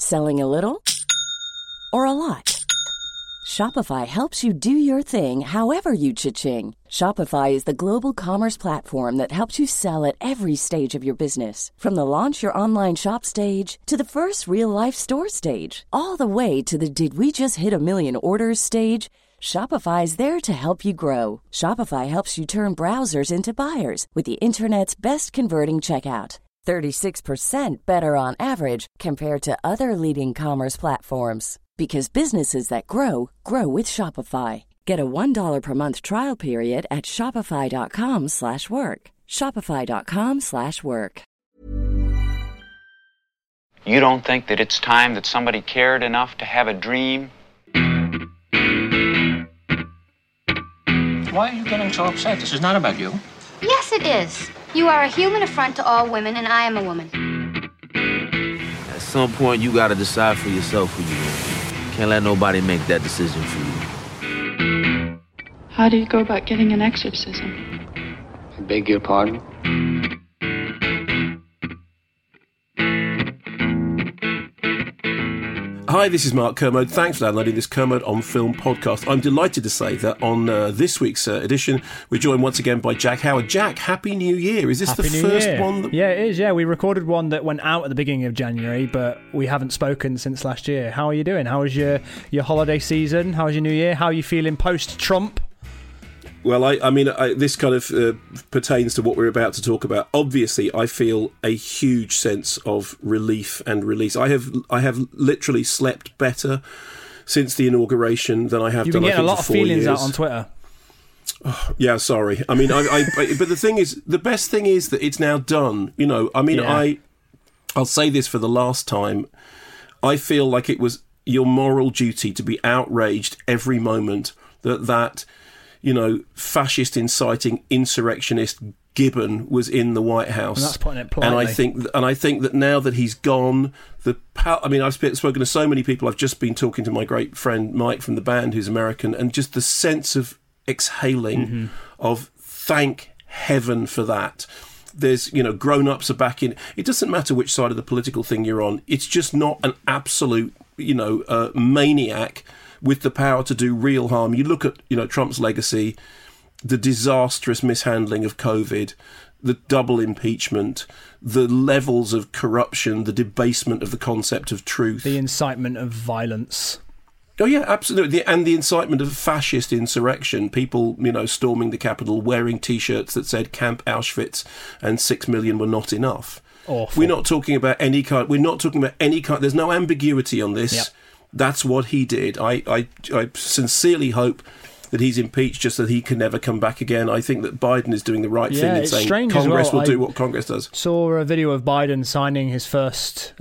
Selling a little or a lot? Shopify helps you do your thing however you cha-ching. Shopify is the global commerce platform that helps you sell at every stage of your business. From the launch your online shop stage to the first real-life store stage, all the way to the did we just hit a million orders stage. Shopify is there to help you grow. Shopify helps you turn browsers into buyers with the internet's best converting checkout. 36% better on average compared to other leading commerce platforms. Because businesses that grow, grow with Shopify. Get a $1 per month trial period at shopify.com/work. Shopify.com/work. You don't think that it's time that somebody cared enough to have a dream? Why are you getting so upset? This is not about you. Yes, it is. You are a human affront to all women, and I am a woman. At some point, you gotta decide for yourself who you are. Can't let nobody make that decision for you. How do you go about getting an exorcism? I beg your pardon? Hi, this is Mark Kermode. Thanks for downloading this Kermode on Film podcast. I'm delighted to say that on this week's edition, we're joined once again by Jack Howard. Jack, Happy New Year. Is this Happy the New first Year. one? Yeah, it is. Yeah, we recorded one that went out at the beginning of January, but we haven't spoken since last year. How are you doing? How was your holiday season? How was your New Year? How are you feeling post-Trump? Well, I mean, this kind of pertains to what we're about to talk about. Obviously, I feel a huge sense of relief and release. I have literally slept better since the inauguration than I have You've done. been getting a lot of feelings years. out on Twitter. Oh, yeah, sorry. I mean, but the thing is, the best thing is that it's now done. You know, I mean, Yeah. I'll say this for the last time. I feel like it was your moral duty to be outraged every moment that you know, fascist inciting insurrectionist Gibbon was in the White House. And that's putting it politely. And I think that now that he's gone, I've spoken to so many people. I've just been talking to my great friend Mike from the band, who's American, and just the sense of exhaling of thank heaven for that. There's, you know, grown-ups are back in. It doesn't matter which side of the political thing you're on. It's just not an absolute, you know, maniac with the power to do real harm. You look at, you know, Trump's legacy, the disastrous mishandling of COVID, the double impeachment, the levels of corruption, the debasement of the concept of truth. The incitement of violence. Oh, yeah, absolutely. And the incitement of fascist insurrection, people, you know, storming the Capitol, wearing T-shirts that said Camp Auschwitz and 6 million were not enough. Awful. We're not talking about any kind. There's no ambiguity on this. Yep. That's what he did. I sincerely hope that he's impeached just so that he can never come back again. I think that Biden is doing the right thing in saying Congress will do what Congress does. Saw a video of Biden signing his first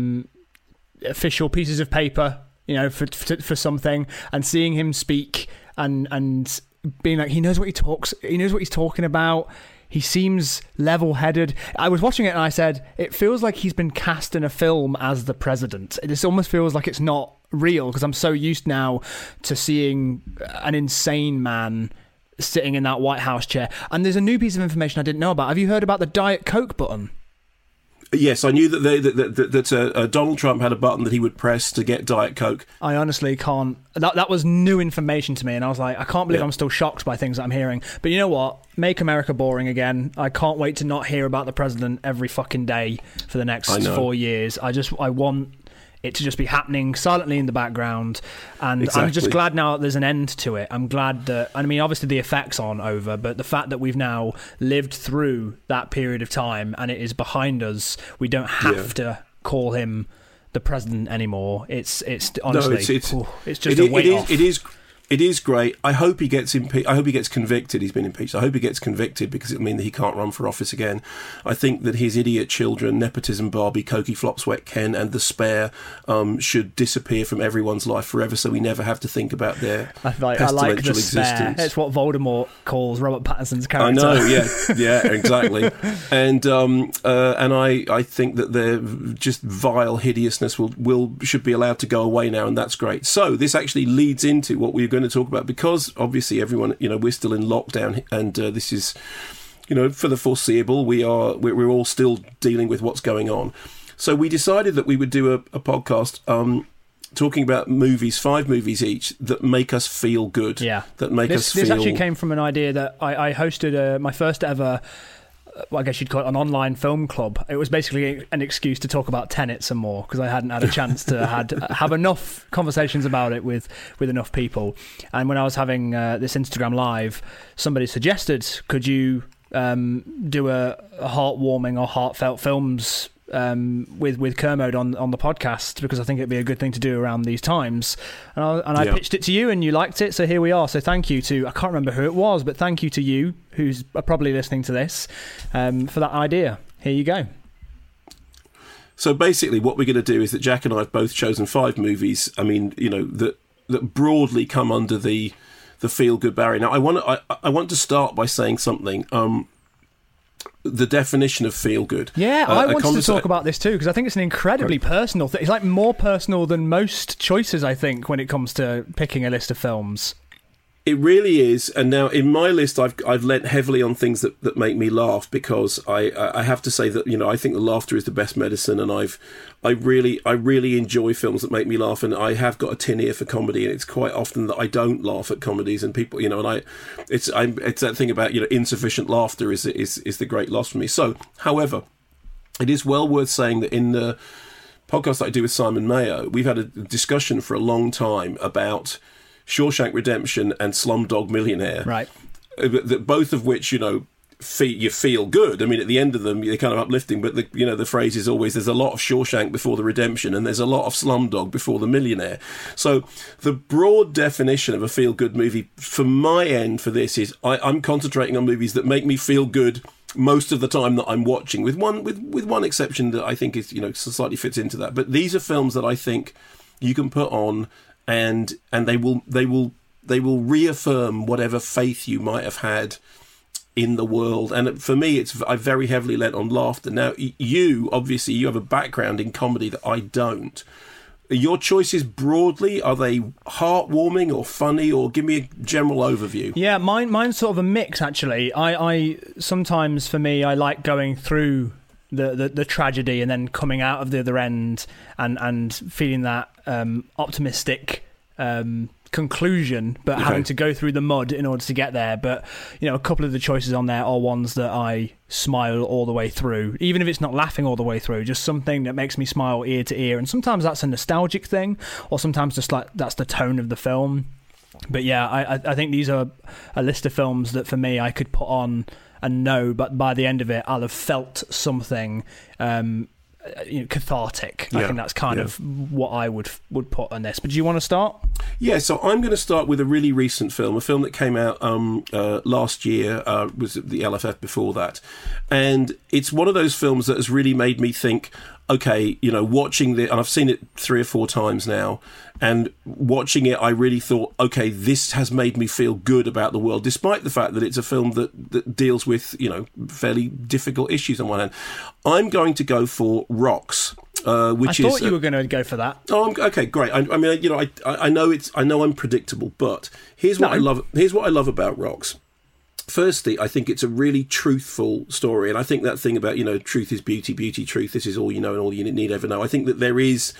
official pieces of paper, you know, for something, and seeing him speak and being like, he knows what he's talking about. He seems level-headed. I was watching it and I said, it feels like he's been cast in a film as the president. It almost feels like it's not real, because I'm so used now to seeing an insane man sitting in that White House chair. And there's a new piece of information I didn't know about. Have you heard about the Diet Coke button? Yes, I knew that Donald Trump had a button that he would press to get Diet Coke. I honestly can't. That was new information to me, and I was like, I can't believe I'm still shocked by things that I'm hearing. But you know what? Make America boring again. I can't wait to not hear about the president every fucking day for the next 4 years. I want it to just be happening silently in the background, and exactly. I'm just glad now that there's an end to it. I'm glad that, I mean, obviously the effects aren't over, but the fact that we've now lived through that period of time and it is behind us, we don't have to call him the president anymore. It's honestly, it's just a weight off. It is great. I hope he gets I hope he gets convicted. He's been impeached. I hope he gets convicted, because it'll mean that he can't run for office again. I think that his idiot children, Nepotism Barbie, Cokie Flop Sweat Ken, and The Spare should disappear from everyone's life forever, so we never have to think about their pestilential existence. It's what Voldemort calls Robert Pattinson's character. I know, yeah, exactly. And I think that their just vile hideousness should be allowed to go away now, and that's great. So this actually leads into what we're going to talk about, because obviously everyone, you know, we're still in lockdown, and this is, you know, for the foreseeable, we're all still dealing with what's going on. So we decided that we would do a podcast talking about movies, 5 movies each, that make us feel good. Yeah. That make us feel... This actually came from an idea that I hosted my first ever, well, I guess you'd call it an online film club. It was basically an excuse to talk about Tenet some more, because I hadn't had a chance to have enough conversations about it with enough people. And when I was having this Instagram Live, somebody suggested, could you do a heartwarming or heartfelt films with Kermode on the podcast, because I think it'd be a good thing to do around these times. And I pitched it to you and you liked it, so here we are. So thank you to, I can't remember who it was, but thank you to you, who's probably listening to this, for that idea. Here you go. So basically what we're going to do is that Jack and I have both chosen 5 movies, I mean, you know, that broadly come under the feel-good barrier. Now, I want to start by saying something. The definition of feel good. Yeah, I wanted to talk about this too, because I think it's an incredibly personal thing. It's like more personal than most choices, I think, when it comes to picking a list of films. It really is. And now in my list, I've lent heavily on things that make me laugh, because I have to say that, you know, I think the laughter is the best medicine, and I really enjoy films that make me laugh, and I have got a tin ear for comedy, and it's quite often that I don't laugh at comedies, and people, you know, and it's that thing about, you know, insufficient laughter is the great loss for me. So, however, it is well worth saying that in the podcast that I do with Simon Mayo, we've had a discussion for a long time about Shawshank Redemption and Slumdog Millionaire, right? Both of which, you know, you feel good. I mean, at the end of them, they're kind of uplifting. But the phrase is always, "There's a lot of Shawshank before the Redemption, and there's a lot of Slumdog before the Millionaire." So the broad definition of a feel good movie, for my end, for this is I'm concentrating on movies that make me feel good most of the time that I'm watching, with one exception that I think is, you know, slightly fits into that. But these are films that I think you can put on, and they will reaffirm whatever faith you might have had in the world. And for me, I very heavily lent on laughter. Now, you have a background in comedy that I don't. Your choices broadly, are they heartwarming or funny, or give me a general overview? Yeah, mine's sort of a mix, actually. I sometimes, for me, I like going through the tragedy and then coming out of the other end and feeling that optimistic conclusion, but having to go through the mud in order to get there. But, you know, a couple of the choices on there are ones that I smile all the way through, even if it's not laughing all the way through, just something that makes me smile ear to ear. And sometimes that's a nostalgic thing, or sometimes just like that's the tone of the film. But yeah, I think these are a list of films that for me I could put on and know, but by the end of it I'll have felt something cathartic. I think that's kind of what I would put on this. But do you want to start? Yeah, so I'm going to start with a really recent film, a film that came out last year, was the LFF before that. And it's one of those films that has really made me think, okay, you know, watching and I've seen it 3 or 4 times now, and watching it, I really thought, okay, this has made me feel good about the world, despite the fact that it's a film that deals with, you know, fairly difficult issues on one hand. I'm going to go for Rocks, which I thought you were going to go for that. Oh, okay, great. I mean, you know, I know I'm predictable, but here's what I love. Here's what I love about Rocks. Firstly, I think it's a really truthful story, and I think that thing about, you know, truth is beauty, beauty truth. This is all you know and all you need ever know. I think that there is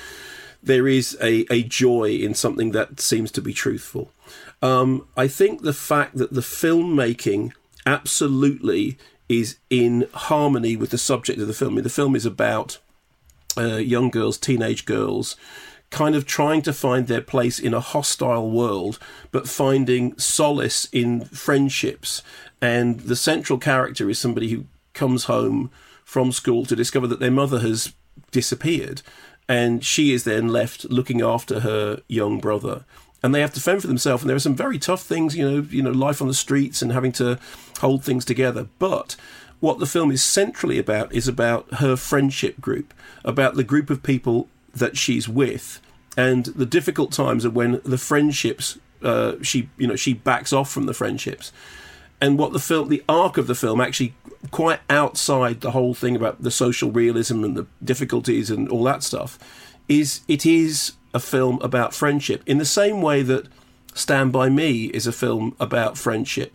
a joy in something that seems to be truthful. I think the fact that the filmmaking absolutely is in harmony with the subject of the film. I mean, the film is about young girls, teenage girls, kind of trying to find their place in a hostile world, but finding solace in friendships. And the central character is somebody who comes home from school to discover that their mother has disappeared, and she is then left looking after her young brother. And they have to fend for themselves, and there are some very tough things, you know, life on the streets and having to hold things together. But what the film is centrally about is about her friendship group, about the group of people that she's with, and the difficult times are when the friendships, she backs off from the friendships. And what the arc of the film, actually quite outside the whole thing about the social realism and the difficulties and all that stuff, it is a film about friendship, in the same way that Stand By Me is a film about friendship.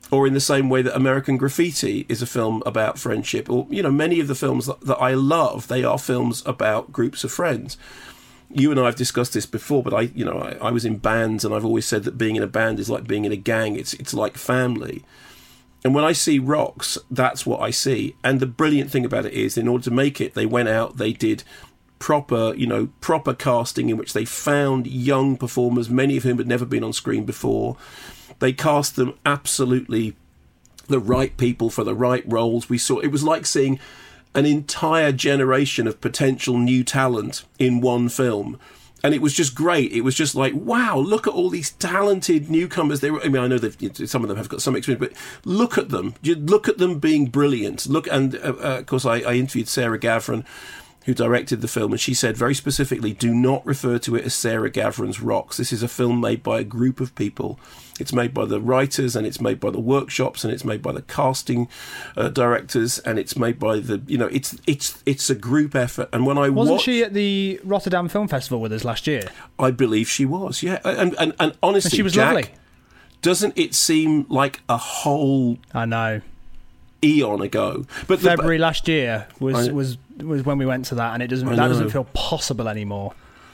Or in the same way that American Graffiti is a film about friendship, or, you know, many of the films that I love, they are films about groups of friends. You and I have discussed this before, but I was in bands, and I've always said that being in a band is like being in a gang. It's like family. And when I see Rocks, that's what I see. And the brilliant thing about it is, in order to make it, they went out, they did proper casting in which they found young performers, many of whom had never been on screen before. They cast them absolutely the right people for the right roles. It was like seeing an entire generation of potential new talent in one film. And it was just great. It was just like, wow, look at all these talented newcomers. I know some of them have got some experience, but look at them. You look at them being brilliant. Of course, I interviewed Sarah Gavran, who directed the film, and she said very specifically, do not refer to it as Sarah Gavran's Rocks. This is a film made by a group of people. It's made by the writers, and it's made by the workshops, and it's made by the casting directors, and it's made by it's a group effort. And when I wasn't she at the Rotterdam Film Festival with us last year? I believe she was, yeah. And honestly, and she was Jack, lovely. Doesn't it seem like a whole? I know. Eon ago, but February last year was when we went to that, and that doesn't feel possible anymore.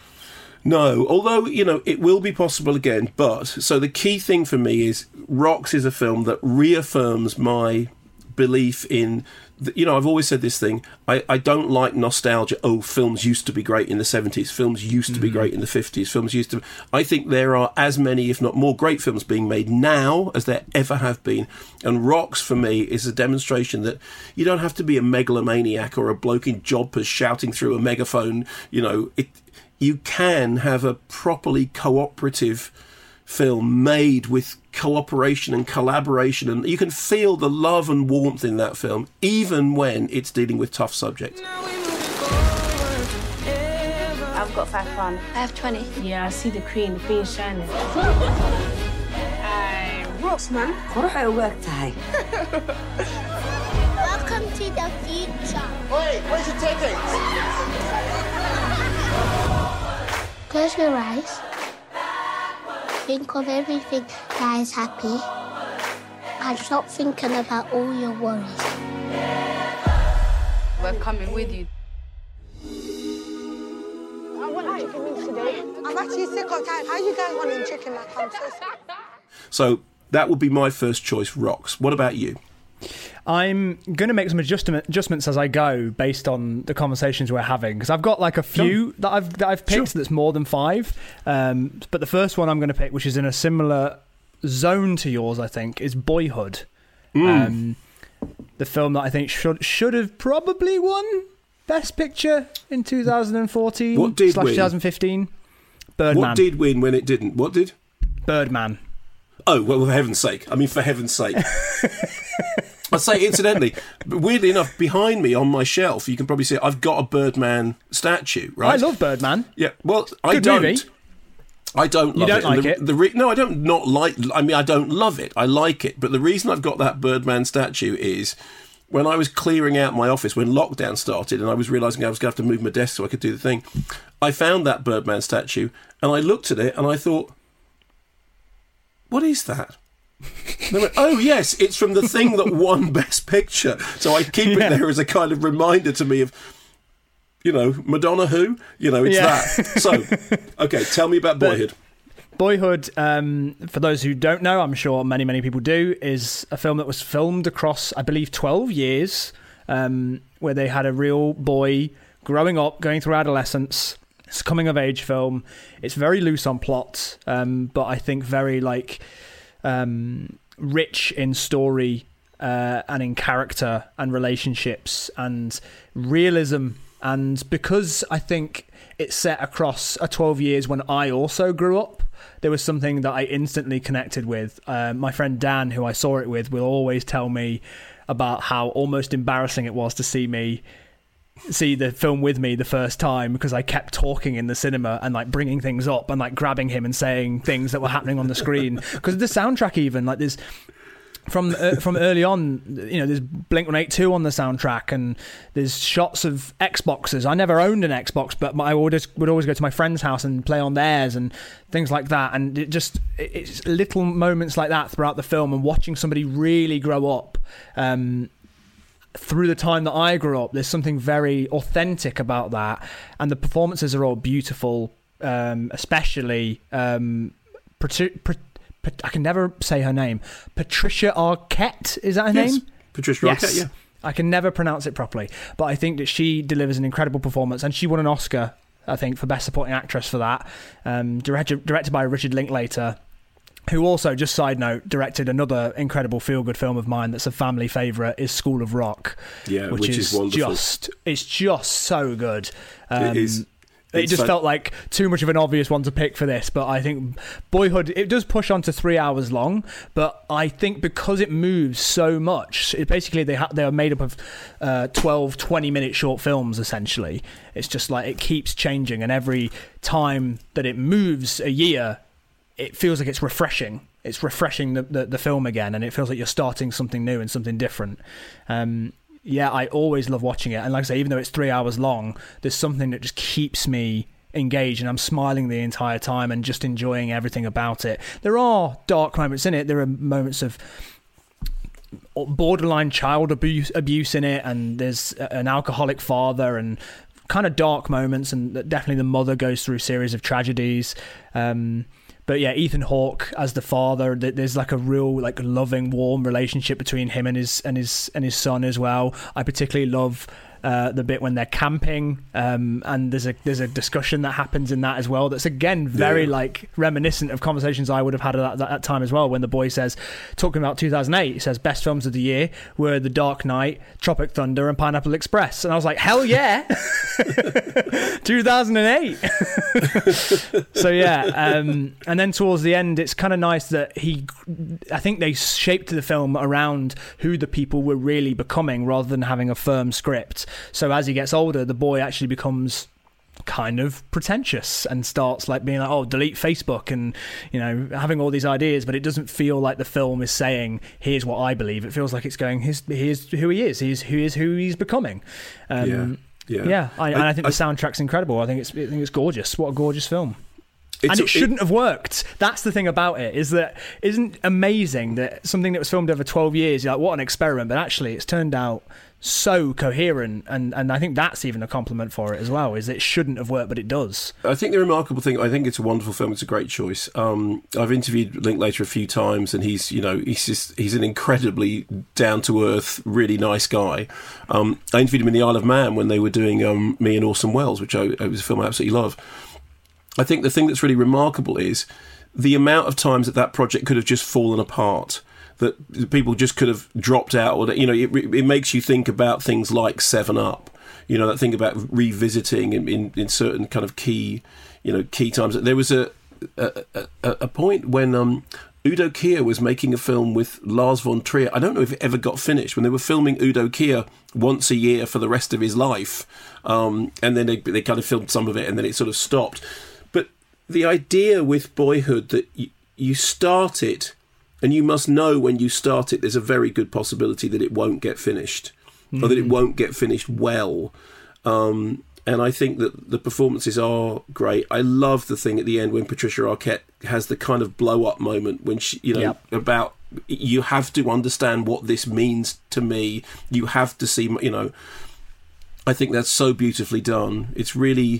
No, although, you know, it will be possible again. But so the key thing for me is Rocks is a film that reaffirms my belief in, you know, I've always said this thing. I don't like nostalgia. Oh, films used to be great in the 70s. Films used to be great in the 50s. I think there are as many, if not more, great films being made now as there ever have been. And Rocks, for me, is a demonstration that you don't have to be a megalomaniac or a bloke in jodhpurs shouting through a megaphone. You know, you can have a properly cooperative film made with cooperation and collaboration, and you can feel the love and warmth in that film, even when it's dealing with tough subjects. I've got £5. I have 20. Yeah, I see the Queen's shining. Rocks, man. What are work today? Welcome to the future. Wait, where's your ticket? Close your eyes. Think of everything that is happy. And stop thinking about all your worries. We're coming with you. I want chicken wings today. I'm actually sick of time. How you guys wanting chicken like I'm so sick? So that would be my first choice, Rocks. What about you? I'm going to make some adjustments as I go based on the conversations we're having, because I've got like a few that I've picked that's more than 5. But the first one I'm going to pick, which is in a similar zone to yours, I think, is Boyhood. The film that I think should have probably won Best Picture in 2014. What did win? 2015. Birdman. What did win when it didn't? What did? Birdman. Oh, well, for heaven's sake. I mean, for heaven's sake. I'd say, incidentally, weirdly enough, behind me on my shelf, you can probably see I've got a Birdman statue, right? I love Birdman. Yeah, well, Good I don't. Movie. I don't love it. You don't like it? No, I don't not like... I mean, I don't love it. I like it. But the reason I've got that Birdman statue is when I was clearing out my office, when lockdown started, and I was realising I was going to have to move my desk so I could do the thing, I found that Birdman statue, and I looked at it, and I thought, what is that? And I went, oh yes, it's from the thing that won Best Picture. So I keep it there as a kind of reminder to me of, you know, Madonna who? You know, it's that. So, okay, tell me about Boyhood. Boyhood, for those who don't know, I'm sure many people do, is a film that was filmed across, I believe, 12 years, where they had a real boy growing up, going through adolescence. It's a coming-of-age film. It's very loose on plot, but I think very, rich in story and in character and relationships and realism. And because I think it's set across a 12 years when I also grew up, there was something that I instantly connected with. My friend Dan, who I saw it with, will always tell me about how almost embarrassing it was to see the film with me the first time, because I kept talking in the cinema and bringing things up and grabbing him and saying things that were happening on the screen. Because the soundtrack, even there's from early on, there's Blink-182 on the soundtrack, and there's shots of Xboxes. I never owned an Xbox, but I would always go to my friend's house and play on theirs and things like that. And it's little moments like that throughout the film, and watching somebody really grow up through the time that I grew up. There's something very authentic about that, and the performances are all beautiful, especially I can never say her name. Patricia Arquette, is that her name? Patricia Arquette, yeah. I can never pronounce it properly, but I think that she delivers an incredible performance, and she won an Oscar, I think, for Best Supporting Actress for that. Directed by Richard Linklater, who also, just side note, directed another incredible feel-good film of mine that's a family favourite, is School of Rock. Yeah, which is wonderful. It's just so good. It is. It just felt like too much of an obvious one to pick for this, but I think Boyhood, it does push on to 3 hours long, but I think because it moves so much, basically they are made up of 12, 20-minute short films, essentially. It's just like it keeps changing, and every time that it moves a year, it feels like it's refreshing. It's refreshing the film again, and it feels like you're starting something new and something different. Yeah, I always love watching it. And like I say, even though it's 3 hours long, there's something that just keeps me engaged, and I'm smiling the entire time and just enjoying everything about it. There are dark moments in it. There are moments of borderline child abuse in it, and there's an alcoholic father and kind of dark moments, and definitely the mother goes through a series of tragedies. But yeah, Ethan Hawke as the father, there's like a real like loving, warm relationship between him and his son as well. I particularly love the bit when they're camping, and there's a discussion that happens in that as well. That's again very like reminiscent of conversations I would have had at that time as well. When the boy says, talking about 2008, he says best films of the year were The Dark Knight, Tropic Thunder, and Pineapple Express, and I was like, hell yeah, 2008. So yeah, and then towards the end, it's kind of nice that I think they shaped the film around who the people were really becoming, rather than having a firm script. So as he gets older, the boy actually becomes kind of pretentious and starts like being like, oh, delete Facebook, and having all these ideas, but it doesn't feel like the film is saying, here's what I believe. It feels like it's going, here's who he is, he's who he's becoming. I think the soundtrack's incredible. I think it's gorgeous. What a gorgeous film. And it shouldn't have worked. That's the thing about it, isn't amazing that something that was filmed over 12 years, you're like, what an experiment, but actually it's turned out so coherent, and I think that's even a compliment for it as well, is it shouldn't have worked, but it does. I think the remarkable thing, I think it's a wonderful film, it's a great choice. I've interviewed Linklater a few times, and he's an incredibly down-to-earth, really nice guy. I interviewed him in the Isle of Man when they were doing Me and Orson Welles, which it was a film I absolutely love. I think the thing that's really remarkable is the amount of times that project could have just fallen apart, that people just could have dropped out, or that, it makes you think about things like 7-Up, that thing about revisiting in certain kind of key times. There was a point when Udo Kier was making a film with Lars von Trier. I don't know if it ever got finished, when they were filming Udo Kier once a year for the rest of his life, and then they kind of filmed some of it, and then it sort of stopped. But the idea with Boyhood that you start it, and you must know when you start it, there's a very good possibility that it won't get finished, or that it won't get finished well. And I think that the performances are great. I love the thing at the end when Patricia Arquette has the kind of blow-up moment when she, about, you have to understand what this means to me. You have to see, I think that's so beautifully done. It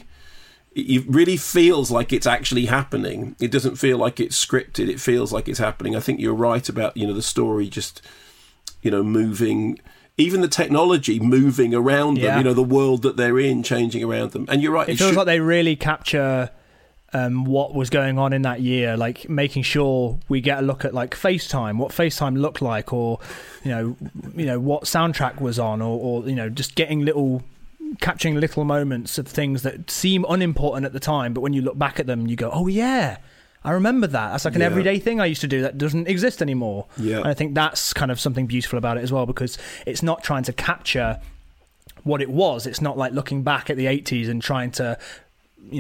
really feels like it's actually happening. It doesn't feel like it's scripted. It feels like it's happening. I think you're right about, the story just, moving, even the technology moving around them, the world that they're in changing around them. And you're right. It feels like they really capture what was going on in that year, like making sure we get a look at like FaceTime, what FaceTime looked like, or, what soundtrack was on, or just capturing little moments of things that seem unimportant at the time, but when you look back at them, you go, oh yeah, I remember that. That's like an everyday thing I used to do that doesn't exist anymore. Yeah. And I think that's kind of something beautiful about it as well, because it's not trying to capture what it was. It's not like looking back at the 80s and trying to,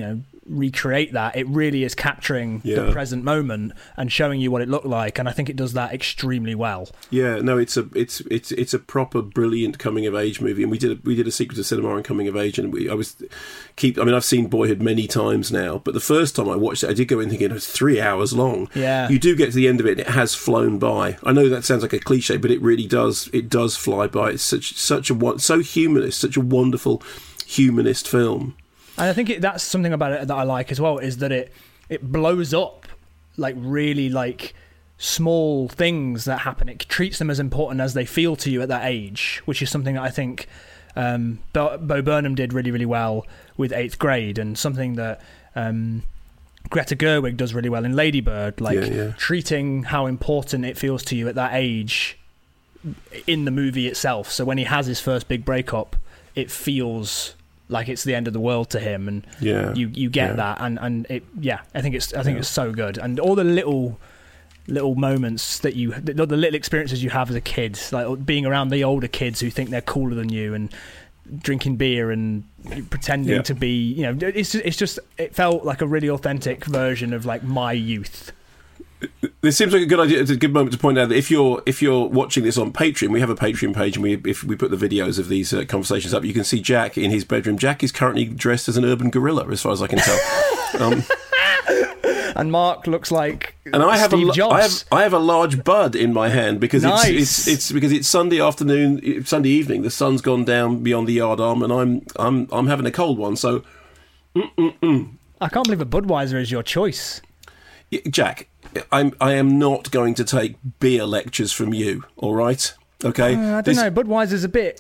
recreate that. It really is capturing the present moment and showing you what it looked like, and I think it does that extremely well. Yeah, no, it's a proper brilliant coming of age movie, and we did a Secret of Cinema on coming of age, and I've seen Boyhood many times now, but the first time I watched it, I did go in thinking it was 3 hours long. Yeah, you do get to the end of it, and it has flown by. I know that sounds like a cliche, but it really does. It does fly by. It's so humanist, such a wonderful humanist film. And I think that's something about it that I like as well, is that it blows up like really like small things that happen. It treats them as important as they feel to you at that age, which is something that I think Bo Burnham did really, really well with 8th Grade, and something that Greta Gerwig does really well in Lady Bird, treating how important it feels to you at that age in the movie itself. So when he has his first big breakup, it feels like it's the end of the world to him, and you get that, and it I think it's so good, and all the little moments that the little experiences you have as a kid, like being around the older kids who think they're cooler than you, and drinking beer and pretending to be, it felt like a really authentic version of like my youth. This seems like a good idea. It's a good moment to point out that if you're watching this on Patreon, we have a Patreon page, and if we put the videos of these conversations up, you can see Jack in his bedroom. Jack is currently dressed as an urban gorilla, as far as I can tell. And Mark looks like Steve Jobs. I have a large bud in my hand because nice. it's because it's Sunday afternoon, Sunday evening. The sun's gone down beyond the yard arm, and I'm having a cold one. So, I can't believe a Budweiser is your choice, Jack. I am not going to take beer lectures from you, all right? Okay? I don't know, Budweiser's a bit...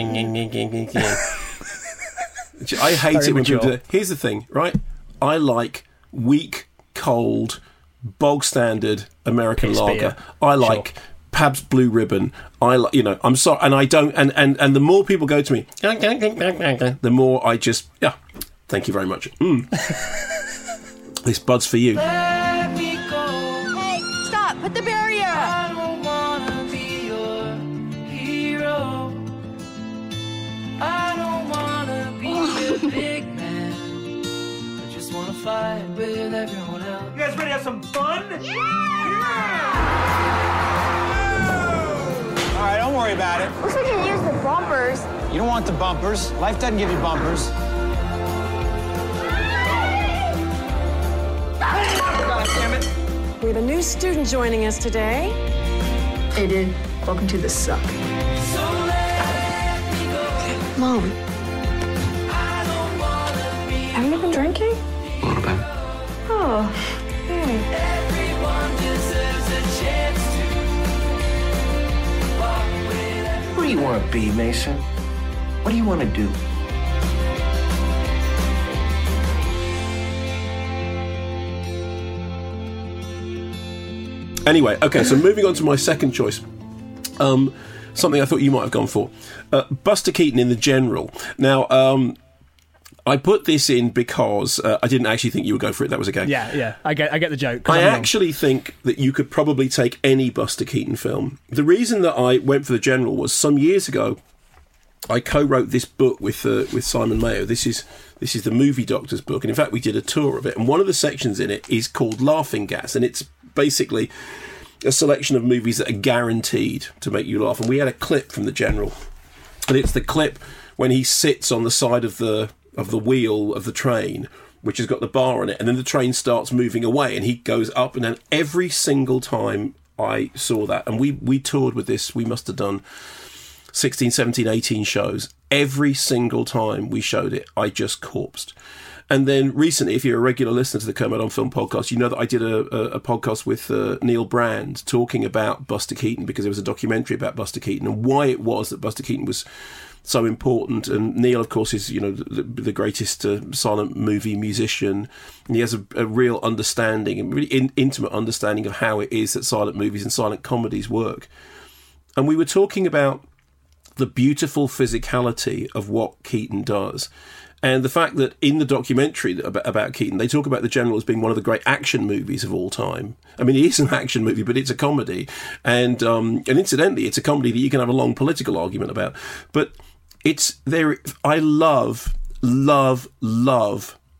I hate it when people do that. Here's the thing, right? I like weak, cold, bog-standard American lager. I like Pabst Blue Ribbon. I like, I'm sorry, and I don't... And the more people go to me, the more I just... Yeah, thank you very much. This bud's for you. Put the barrier! I don't wanna be your hero. I don't wanna be a big man. I just wanna fight with everyone else. You guys ready to have some fun? Yeah! All right, don't worry about it. Looks like you can use the bumpers. You don't want the bumpers. Life doesn't give you bumpers. God damn it. We have a new student joining us today. Hey, dude. Welcome to the suck. Mom. Haven't you been drinking? A little bit. Oh. Hey. Everyone deserves a chance to walk with. Who do you want to be, Mason? What do you want to do? Anyway, okay, so moving on to my second choice. Something I thought you might have gone for. Buster Keaton in The General. Now, I put this in because I didn't actually think you would go for it. That was okay. Yeah, I get the joke. I actually think that you could probably take any Buster Keaton film. The reason that I went for The General was some years ago, I co-wrote this book with Simon Mayo. This is the Movie Doctor's book, and in fact we did a tour of it, and one of the sections in it is called Laughing Gas, and it's basically a selection of movies that are guaranteed to make you laugh. And we had a clip from The General, and it's the clip when he sits on the side of the wheel of the train, which has got the bar on it, and then the train starts moving away and he goes up and down. Every single time I saw that, and we toured with this, we must have done 16, 17, 18 shows. Every single time we showed it, I just corpsed. And then recently, if you're a regular listener to the Kermode on Film podcast, you know that I did a podcast with Neil Brand talking about Buster Keaton, because there was a documentary about Buster Keaton and why it was that Buster Keaton was so important. And Neil, of course, is the greatest silent movie musician, and he has a real understanding and really intimate understanding of how it is that silent movies and silent comedies work. And we were talking about the beautiful physicality of what Keaton does. And the fact that in the documentary about Keaton, they talk about The General as being one of the great action movies of all time. I mean, it is an action movie, but it's a comedy. And incidentally, it's a comedy that you can have a long political argument about. But it's there. I love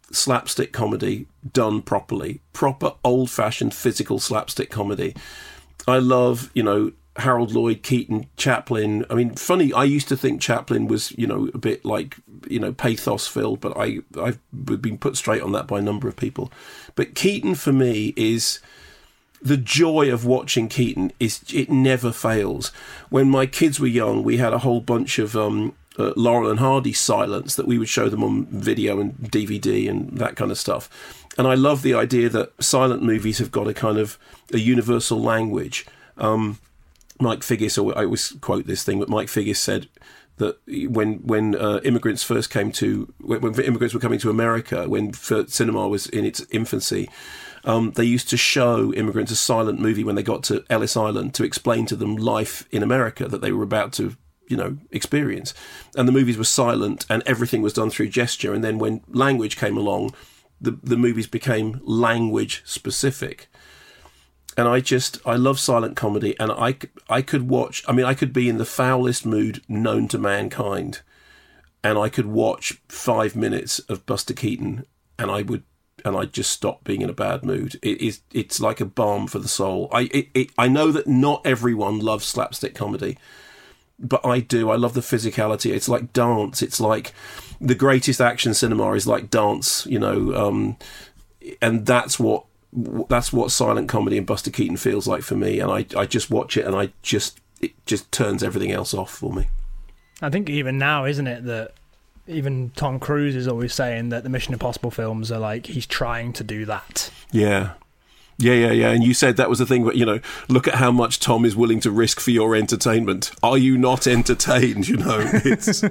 slapstick comedy done properly, proper old-fashioned physical slapstick comedy. I love, Harold Lloyd, Keaton, Chaplin. I mean, funny, I used to think Chaplin was, a bit like, pathos-filled, but I've been put straight on that by a number of people. But Keaton, for me, is... The joy of watching Keaton is it never fails. When my kids were young, we had a whole bunch of Laurel and Hardy silents that we would show them on video and DVD and that kind of stuff. And I love the idea that silent movies have got a kind of a universal language. Mike Figgis, or I always quote this thing, but Mike Figgis said that when immigrants first came to, when immigrants were coming to America, when cinema was in its infancy, they used to show immigrants a silent movie when they got to Ellis Island to explain to them life in America that they were about to, experience. And the movies were silent and everything was done through gesture. And then when language came along, the movies became language specific. And I love silent comedy, and I could watch, I could be in the foulest mood known to mankind, and I could watch 5 minutes of Buster Keaton, and I'd just stop being in a bad mood. It's like a balm for the soul. I know that not everyone loves slapstick comedy, but I do. I love the physicality. It's like dance. It's like the greatest action cinema is like dance, and that's what silent comedy and Buster Keaton feels like for me. And I just watch it, and it just turns everything else off for me. I think even now, isn't it, that even Tom Cruise is always saying that the Mission Impossible films are like, he's trying to do that. Yeah. And you said that was the thing, but, look at how much Tom is willing to risk for your entertainment. Are you not entertained? It's...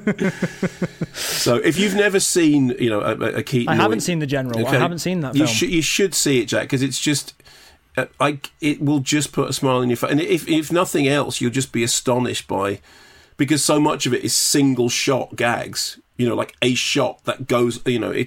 So if you've never seen, a Keaton... I haven't seen The General. Okay. I haven't seen that film. You should see it, Jack, because it's just... it will just put a smile on your face. And if nothing else, you'll just be astonished by... Because so much of it is single shot gags, like a shot that goes,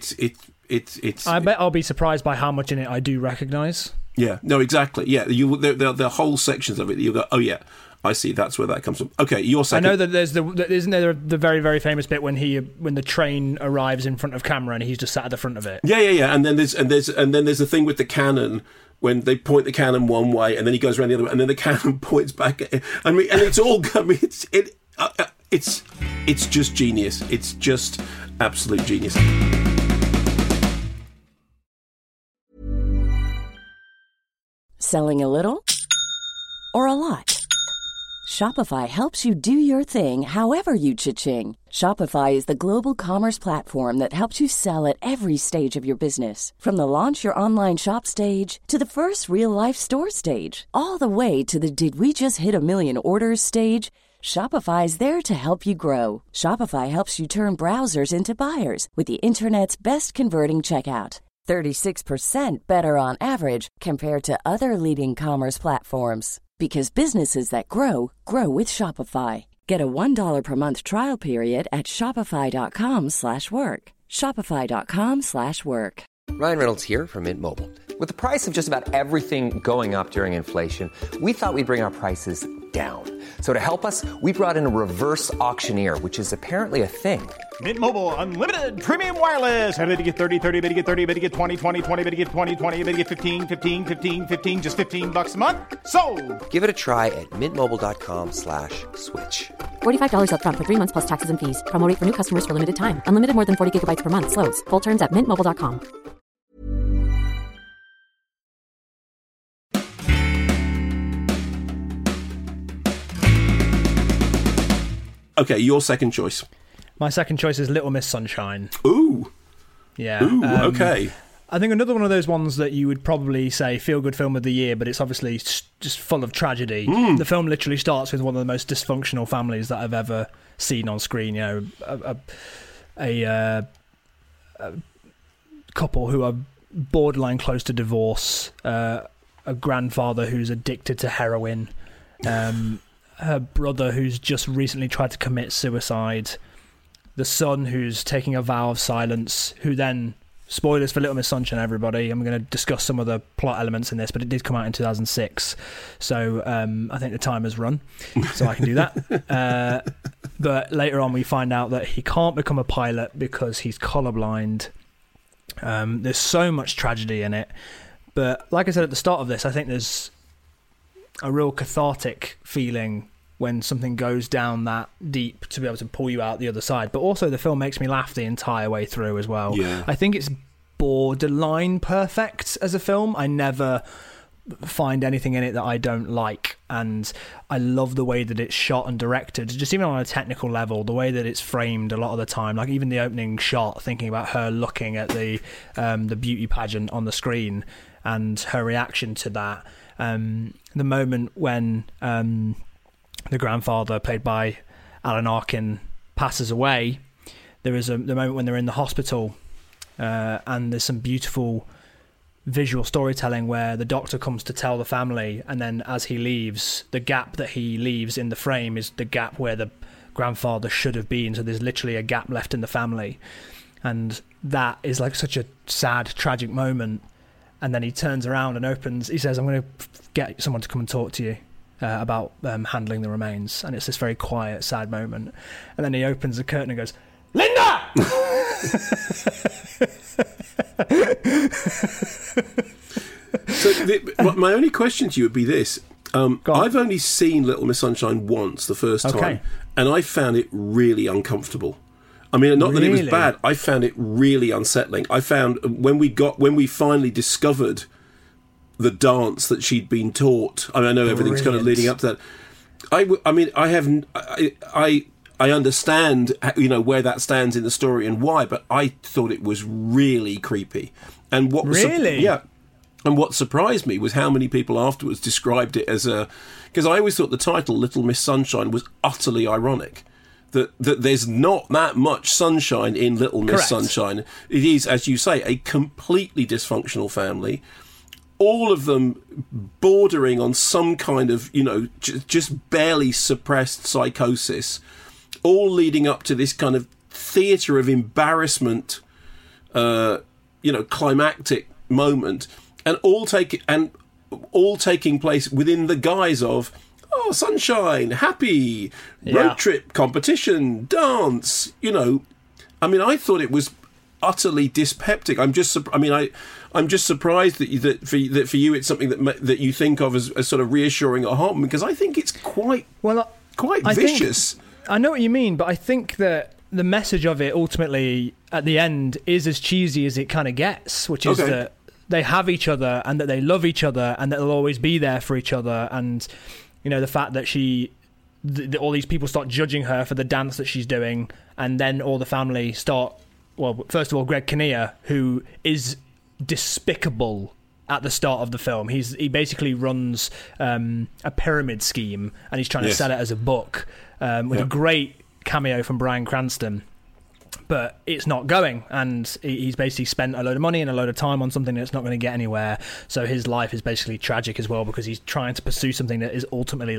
it's. I bet I'll be surprised by how much in it I do recognise. Yeah, no, exactly. Yeah, the whole sections of it, you'll go, oh yeah, I see, that's where that comes from. Okay, your second. I know that isn't there the very, very famous bit when the train arrives in front of camera and he's just sat at the front of it. Yeah. And then there's the thing with the cannon, when they point the cannon one way and then he goes around the other way and then the cannon points back at him. And it's all, it's just genius. It's just absolute genius. Selling a little or a lot? Shopify helps you do your thing however you cha-ching. Shopify is the global commerce platform that helps you sell at every stage of your business. From the launch your online shop stage to the first real-life store stage, all the way to the did we just hit a million orders stage. Shopify is there to help you grow. Shopify helps you turn browsers into buyers with the internet's best converting checkout. 36% better on average compared to other leading commerce platforms. Because businesses that grow with Shopify. Get a $1 per month trial period at shopify.com/work. Shopify.com/work. Ryan Reynolds here from Mint Mobile. With the price of just about everything going up during inflation, we thought we'd bring our prices down. So to help us, we brought in a reverse auctioneer, which is apparently a thing. Mint Mobile Unlimited Premium Wireless. How to get 30, 30, bit to get 30, bit to get 20, 20, 20, bit to get 20, 20, bit to get 15, 15, 15, 15, just $15 a month? Sold! Give it a try at mintmobile.com/switch. $45 up front for 3 months plus taxes and fees. Promo rate for new customers for limited time. Unlimited more than 40 gigabytes per month. Slows full terms at mintmobile.com. Okay, your second choice. My second choice is Little Miss Sunshine. Ooh. Yeah. Ooh, okay. I think another one of those ones that you would probably say feel-good film of the year, but it's obviously just full of tragedy. The film literally starts with one of the most dysfunctional families that I've ever seen on screen. A couple who are borderline close to divorce, a grandfather who's addicted to heroin, her brother who's just recently tried to commit suicide, the son who's taking a vow of silence, who then... Spoilers for Little Miss Sunshine, everybody. I'm going to discuss some of the plot elements in this, but it did come out in 2006, so I think the time has run, so I can do that. But later on we find out that he can't become a pilot because he's colourblind, There's so much tragedy in it, but like I said at the start of this, I think there's a real cathartic feeling when something goes down that deep to be able to pull you out the other side. But also the film makes me laugh the entire way through as well. Yeah. I think it's borderline perfect as a film. I never find anything in it that I don't like, and I love the way that it's shot and directed, just even on a technical level, the way that it's framed a lot of the time, like even the opening shot, thinking about her looking at the beauty pageant on the screen and her reaction to that, the moment when the grandfather, played by Alan Arkin, passes away. There is the moment when they're in the hospital, and there's some beautiful visual storytelling where the doctor comes to tell the family, and then as he leaves, the gap that he leaves in the frame is the gap where the grandfather should have been. So there's literally a gap left in the family, and that is like such a sad, tragic moment. And then he turns around and opens. He says, "I'm going to get someone to come and talk to you about handling the remains." And it's this very quiet, sad moment. And then he opens the curtain and goes, "Linda!" So my only question to you would be this. I've only seen Little Miss Sunshine once, the first time, and I found it really uncomfortable. I mean, not that it was bad. I found it really unsettling. I found when we finally discovered the dance that she'd been taught. I mean, I know everything's kind of leading up to that. I understand, where that stands in the story and why, but I thought it was really creepy. And what was and what surprised me was how many people afterwards described it as because I always thought the title Little Miss Sunshine was utterly ironic. That there's not that much sunshine in Little Miss Sunshine. It is, as you say, a completely dysfunctional family. All of them bordering on some kind of, just barely suppressed psychosis. All leading up to this kind of theatre of embarrassment, climactic moment, and all taking place within the guise of, oh, sunshine, happy, road trip, competition, dance. I mean, I thought it was utterly dyspeptic. I'm just surprised that for you it's something that you think of as sort of reassuring or heartwarming, because I think it's quite vicious. I know what you mean, but I think that the message of it ultimately at the end is as cheesy as it kind of gets, which is that they have each other and that they love each other and that they'll always be there for each other. And the fact that all these people start judging her for the dance that she's doing, and then all the family start. Well, first of all, Greg Kinnear, who is despicable at the start of the film. He basically runs a pyramid scheme, and he's trying to sell it as a book with a great cameo from Bryan Cranston. But it's not going, and he's basically spent a load of money and a load of time on something that's not going to get anywhere. So his life is basically tragic as well, because he's trying to pursue something that is ultimately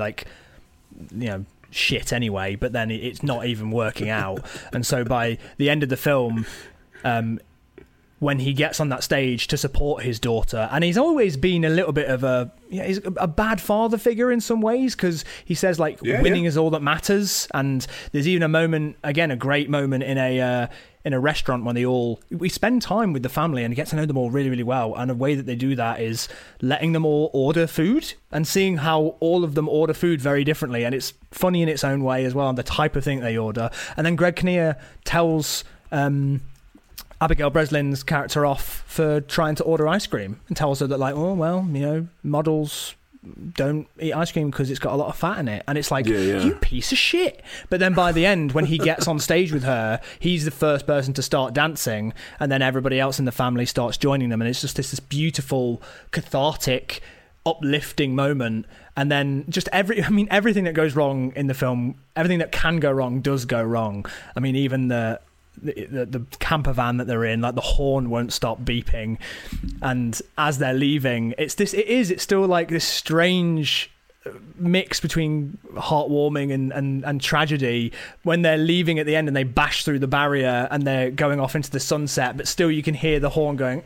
shit anyway, but then it's not even working out. And so by the end of the film, when he gets on that stage to support his daughter, and he's always been a little bit of he's a bad father figure in some ways, because he says winning is all that matters. And there's even a moment, again, a great moment in a restaurant when we spend time with the family and get to know them all really, really well. And a way that they do that is letting them all order food and seeing how all of them order food very differently. And it's funny in its own way as well, and the type of thing they order. And then Greg Kinnear tells Abigail Breslin's character off for trying to order ice cream, and tells her that models don't eat ice cream because it's got a lot of fat in it. And it's like, you piece of shit. But then by the end, when he gets on stage with her, he's the first person to start dancing, and then everybody else in the family starts joining them, and it's just this beautiful, cathartic, uplifting moment. And then just everything that goes wrong in the film, everything that can go wrong does go wrong. I mean, even the camper van that they're in, the horn won't stop beeping, and as they're leaving, it's still like this strange mix between heartwarming and tragedy when they're leaving at the end and they bash through the barrier and they're going off into the sunset, but still you can hear the horn going.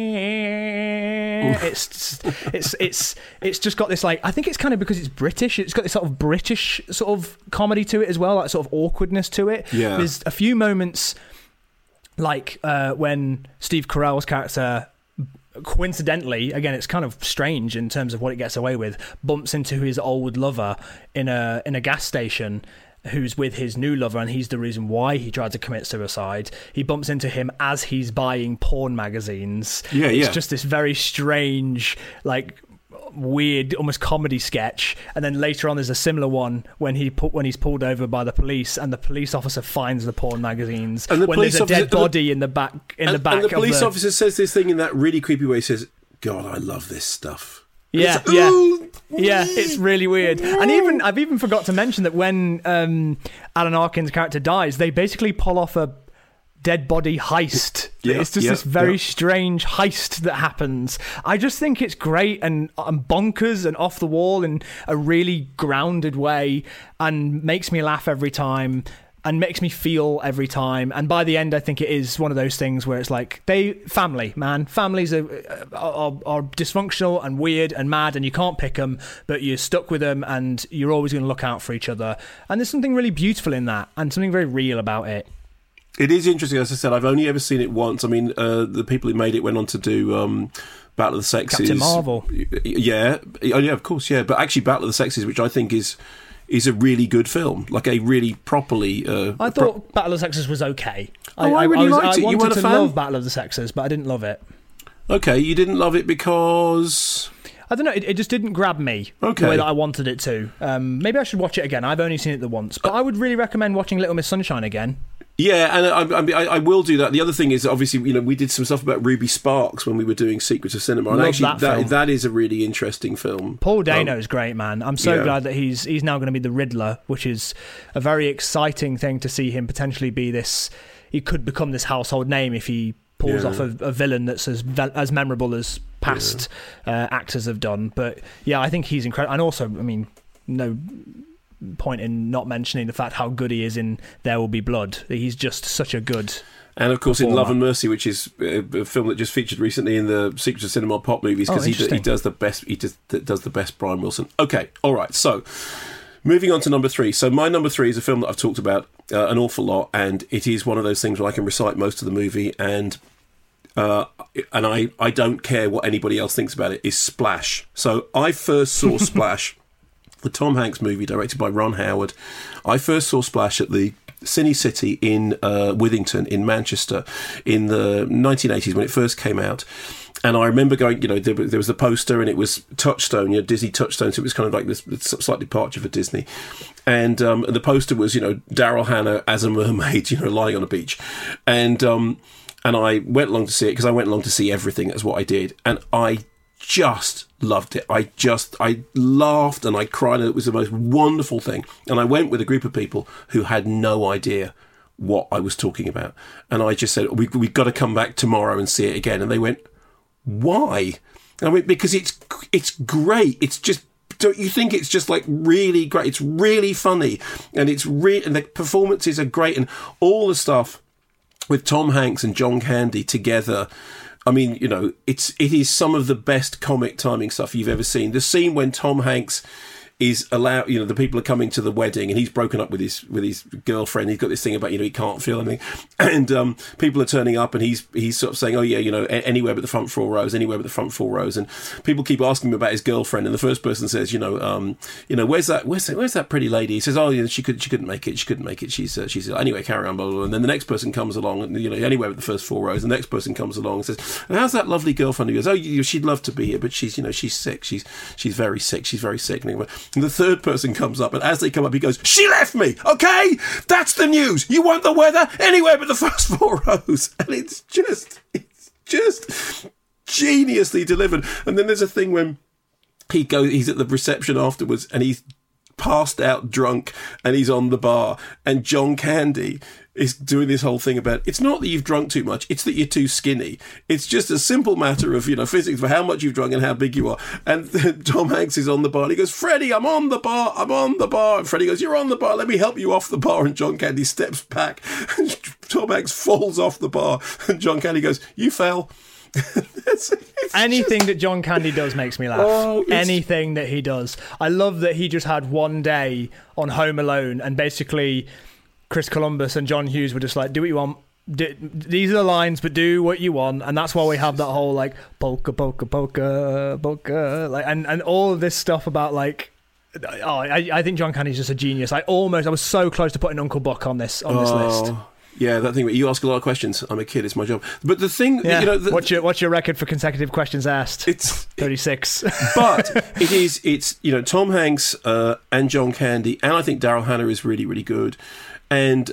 It's just got this, I think it's kind of because it's British, it's got this sort of British sort of comedy to it as well, sort of awkwardness to it. There's a few moments like when Steve Carell's character, coincidentally, again, it's kind of strange in terms of what it gets away with, bumps into his old lover in a gas station, who's with his new lover, and he's the reason why he tried to commit suicide. He bumps into him as he's buying porn magazines. It's just this very strange, like, weird, almost comedy sketch. And then later on, there's a similar one when he's pulled over by the police, and the police officer finds the porn magazines, and when there's a dead body in the back. And the police officer says this thing in that really creepy way. He says, "God, I love this stuff." Yeah, it's really weird. And I've even forgot to mention that when Alan Arkin's character dies, they basically pull off a dead body heist. It's just this very strange heist that happens. I just think it's great and bonkers and off the wall in a really grounded way, and makes me laugh every time and makes me feel every time. And by the end, I think it is one of those things where it's like, families are dysfunctional and weird and mad, and you can't pick them, but you're stuck with them, and you're always going to look out for each other. And there's something really beautiful in that, and something very real about it. It is interesting. As I said, I've only ever seen it once. I mean, the people who made it went on to do Battle of the Sexes. Captain Marvel. Yeah, of course, yeah. But actually, Battle of the Sexes, which I think is a really good film, like a really properly... I thought Battle of the Sexes was okay. I really liked it. You weren't a fan? I wanted to love Battle of the Sexes, but I didn't love it. Okay, you didn't love it because... I don't know, it just didn't grab me the way that I wanted it to. Maybe I should watch it again. I've only seen it the once, but I would really recommend watching Little Miss Sunshine again. Yeah, and I will do that. The other thing is, obviously, we did some stuff about Ruby Sparks when we were doing Secrets of Cinema, and actually that is a really interesting film. Paul Dano's great, man. I'm so glad that he's now going to be the Riddler, which is a very exciting thing to see him potentially be this. He could become this household name if he pulls off a villain that's as memorable as past actors have done. But yeah, I think he's incredible, and also, I mean, no point in not mentioning the fact how good he is in There Will Be Blood. He's just such a good and of course performer. In Love and Mercy, which is a film that just featured recently in the Secrets of Cinema pop movies, because he does the best. He just does the best Brian Wilson. Okay, all right. So moving on to number 3. So my number 3 is a film that I've talked about an awful lot, and it is one of those things where I can recite most of the movie, and I don't care what anybody else thinks about it. Is Splash. So I first saw Splash, the Tom Hanks movie directed by Ron Howard. I first saw Splash at the Cine City in Withington in Manchester in the 1980s when it first came out. And I remember going, there was the poster, and it was Touchstone, Disney Touchstone, so it was kind of like this slight departure for Disney. And the poster was, Daryl Hannah as a mermaid, lying on a beach. And I went along to see it, because I went along to see everything. That's what I did. And I just loved it. I laughed and I cried, and it was the most wonderful thing. And I went with a group of people who had no idea what I was talking about. And I just said, we've got to come back tomorrow and see it again. And they went, why? I went, because it's great. It's just, don't you think it's just like really great? It's really funny, and and the performances are great, and all the stuff with Tom Hanks and John Candy together. I mean, it is some of the best comic timing stuff you've ever seen. The scene when Tom Hanks is allowed, the people are coming to the wedding, and he's broken up with his girlfriend. He's got this thing about, he can't feel anything, and people are turning up, and he's sort of saying, oh yeah, anywhere but the front 4 rows, anywhere but the front 4 rows, and people keep asking him about his girlfriend, and the first person says, where's that pretty lady? He says, oh, she couldn't make it. She's anyway, carry on, blah, blah, blah. And then the next person comes along, and anywhere but the first 4 rows. The next person comes along and says, how's that lovely girlfriend? He goes, oh, she'd love to be here, but she's sick. She's very sick. She's very sick. And the third person comes up, and as they come up, he goes, she left me, okay? That's the news. You want the weather? Anywhere but the first 4 rows. And it's just geniusly delivered. And then there's a thing when he's at the reception afterwards, and he's passed out drunk, and he's on the bar, and John Candy is doing this whole thing about, it's not that you've drunk too much, it's that you're too skinny. It's just a simple matter of, physics for how much you've drunk and how big you are. And Tom Hanks is on the bar, and he goes, Freddie, I'm on the bar. And Freddie goes, you're on the bar, let me help you off the bar. And John Candy steps back, and Tom Hanks falls off the bar, and John Candy goes, you fell. Anything that John Candy does makes me laugh. Anything that he does. I love that he just had one day on Home Alone, and basically Chris Columbus and John Hughes were just like, do what you want, these are the lines, but do what you want, and that's why we have that whole like polka, polka, polka, polka, like, and all of this stuff about like. Oh, I think John Candy's just a genius. I was so close to putting Uncle Buck on this list. Yeah, that thing. You ask a lot of questions. I'm a kid. It's my job. But the thing, what's your record for consecutive questions asked? It's 36. But it's Tom Hanks and John Candy, and I think Daryl Hannah is really, really good, and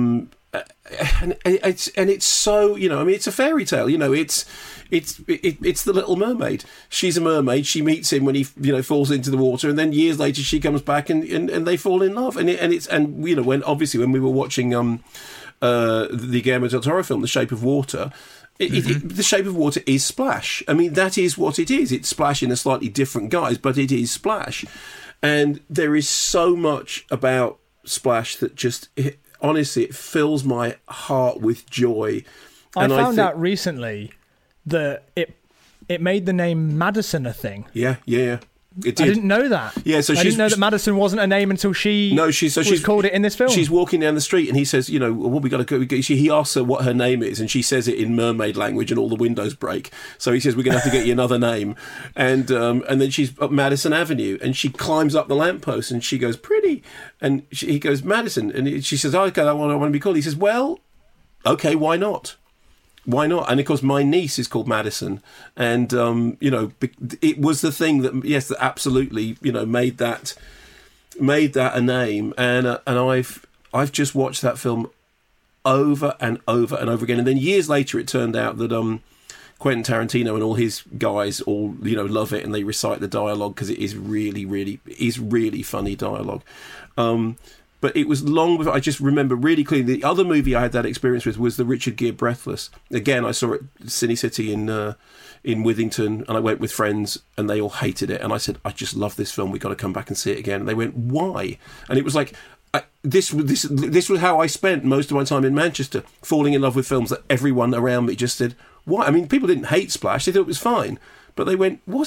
it's so it's a fairy tale. It's the Little Mermaid. She's a mermaid. She meets him when he falls into the water, and then years later she comes back and they fall in love. And when we were watching the Guillermo del Toro film, The Shape of Water. The Shape of Water is Splash. I mean, that is what it is. It's Splash in a slightly different guise, but it is Splash. And there is so much about Splash that just, honestly, it fills my heart with joy. I found out recently that it made the name Madison a thing. Yeah. It did. I didn't know that. Yeah, so I didn't know that Madison wasn't a name until she's called it in this film. She's walking down the street and he says, we got to go. He asks her what her name is, and she says it in mermaid language, and all the windows break. So he says, we're going to have to get you another name, and then she's up Madison Avenue, and she climbs up the lamppost, and she goes, pretty, and he goes, Madison, and she says, okay, I want to be called. He says, well, okay, why not? Why not? And of course, my niece is called Madison, and it was the thing that absolutely made that a name, and I've just watched that film over and over and over again, and then years later it turned out that Quentin Tarantino and all his guys all love it, and they recite the dialogue because it is really funny dialogue. But it was long before. I just remember really clearly. The other movie I had that experience with was the Richard Gere Breathless. Again, I saw it at Cine City in Withington, and I went with friends, and they all hated it. And I said, I just love this film. We've got to come back and see it again. And they went, why? And it was like, this was how I spent most of my time in Manchester, falling in love with films that everyone around me just said, why? I mean, people didn't hate Splash. They thought it was fine. But they went, why?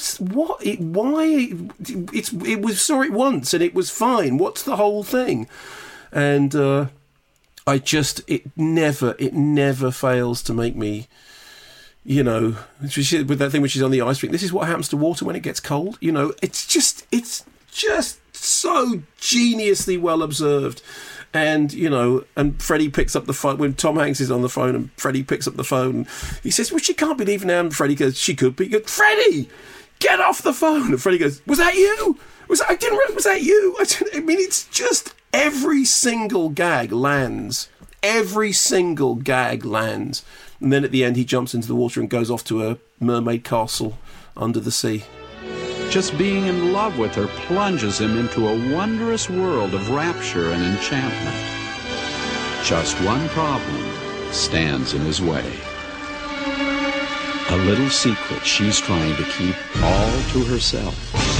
We saw it once and it was fine. What's the whole thing? And it never fails to make me, with that thing which is on the ice rink. This is what happens to water when it gets cold. It's just so geniusly well observed. And and Freddie picks up the phone when Tom Hanks is on the phone, and Freddie picks up the phone. And he says, "Well, she can't be leaving now." And Freddie goes, "She could be." He goes, "Freddie, get off the phone!" And Freddie goes, "Was that you? Was that you?" I mean, it's just every single gag lands. Every single gag lands, and then at the end, he jumps into the water and goes off to a mermaid castle under the sea. Just being in love with her plunges him into a wondrous world of rapture and enchantment. Just one problem stands in his way. A little secret she's trying to keep all to herself.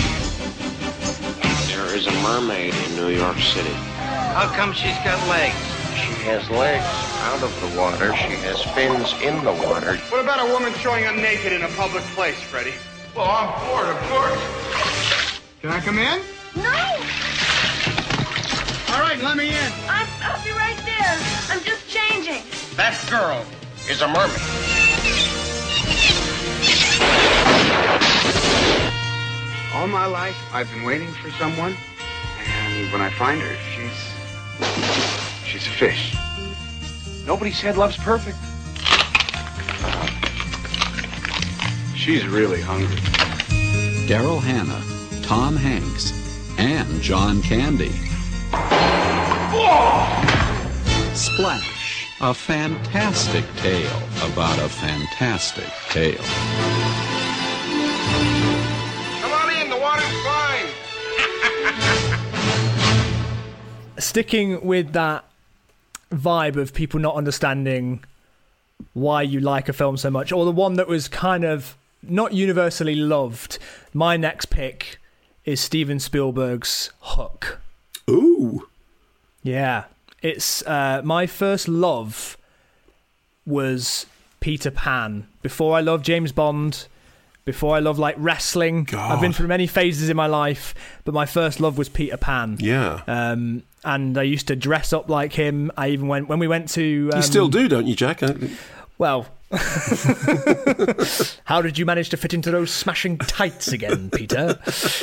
There is a mermaid in New York City. How come she's got legs? She has legs out of the water. She has fins in the water. What about a woman showing up naked in a public place, Freddie? Well, I'm bored, of course. Can I come in? No! All right, let me in. I'll be right there. I'm just changing. That girl is a mermaid. All my life, I've been waiting for someone, and when I find her, she's a fish. Nobody said love's perfect. She's really hungry. Daryl Hannah, Tom Hanks, and John Candy. Splash, a fantastic tale about a fantastic tale. Come on in, the water's fine. Sticking with that vibe of people not understanding why you like a film so much, or the one that was kind of not universally loved, my next pick is Steven Spielberg's Hook. Ooh. Yeah. It's my first love was Peter Pan. Before I loved James Bond, before I loved like wrestling. God. I've been through many phases in my life, but my first love was Peter Pan. Yeah. and I used to dress up like him. I even went when we went to. You still do, don't you, Jack? Well, how did you manage to fit into those smashing tights again, Peter?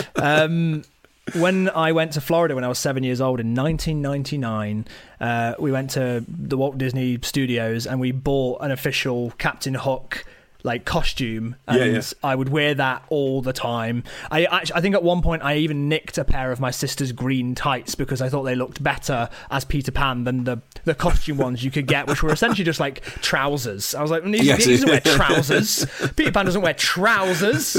When I went to Florida when I was 7 years old in 1999, we went to the Walt Disney Studios and we bought an official Captain Hook costume, and I would wear that all the time. I think at one point I even nicked a pair of my sister's green tights because I thought they looked better as Peter Pan than the costume ones you could get, which were essentially just like trousers. I was like, he doesn't wear trousers. Peter Pan doesn't wear trousers.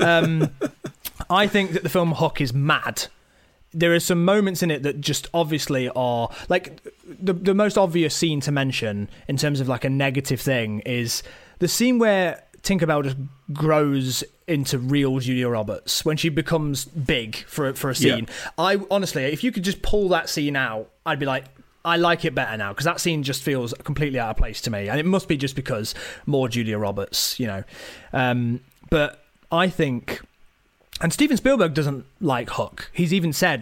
I think that the film Hook is mad. There are some moments in it that just obviously are like the most obvious scene to mention in terms of like a negative thing is the scene where Tinkerbell just grows into real Julia Roberts when she becomes big for a scene. Yeah. I honestly, if you could just pull that scene out, I'd be like, I like it better now because that scene just feels completely out of place to me, and it must be just because more Julia Roberts, But I think. And Steven Spielberg doesn't like Hook. He's even said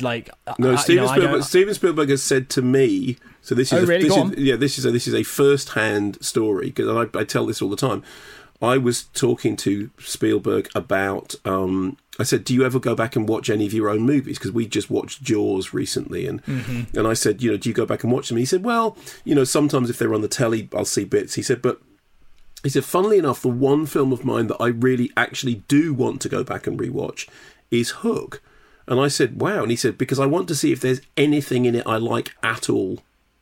Steven Spielberg has said to me. So this is this is a first-hand story because I tell this all the time. I was talking to Spielberg about. I said, "Do you ever go back and watch any of your own movies?" Because we just watched Jaws recently, and I said, "Do you go back and watch them?" And he said, "Well, sometimes if they're on the telly, I'll see bits." He said, He said, funnily enough, the one film of mine that I really actually do want to go back and rewatch is Hook. And I said, wow. And he said, because I want to see if there's anything in it I like at all.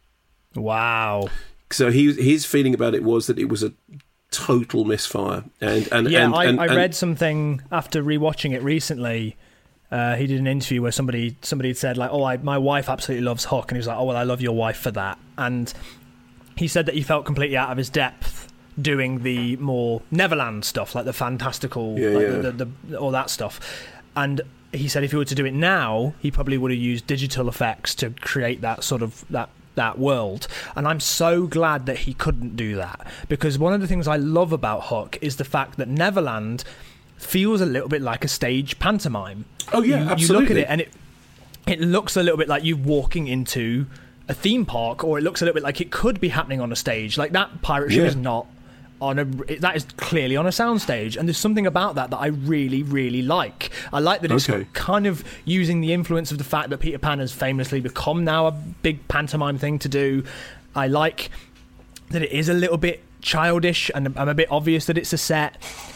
Wow. So his feeling about it was that it was a total misfire. I read something after rewatching it recently. He did an interview where somebody had said, like, my wife absolutely loves Hook. And he was like, oh, well, I love your wife for that. And he said that he felt completely out of his depth doing the more Neverland stuff, like the fantastical, all that stuff. And he said if he were to do it now, he probably would have used digital effects to create that sort of that world. And I'm so glad that he couldn't do that, because one of the things I love about Hook is the fact that Neverland feels a little bit like a stage pantomime. Oh yeah, absolutely. You look at it and it looks a little bit like you walking into a theme park, or it looks a little bit like it could be happening on a stage. Like that pirate ship is not that is clearly on a soundstage, and there's something about that I really, really like. I like that it's kind of using the influence of the fact that Peter Pan has famously become now a big pantomime thing to do. I like that it is a little bit childish, and I'm a bit obvious that it's a set.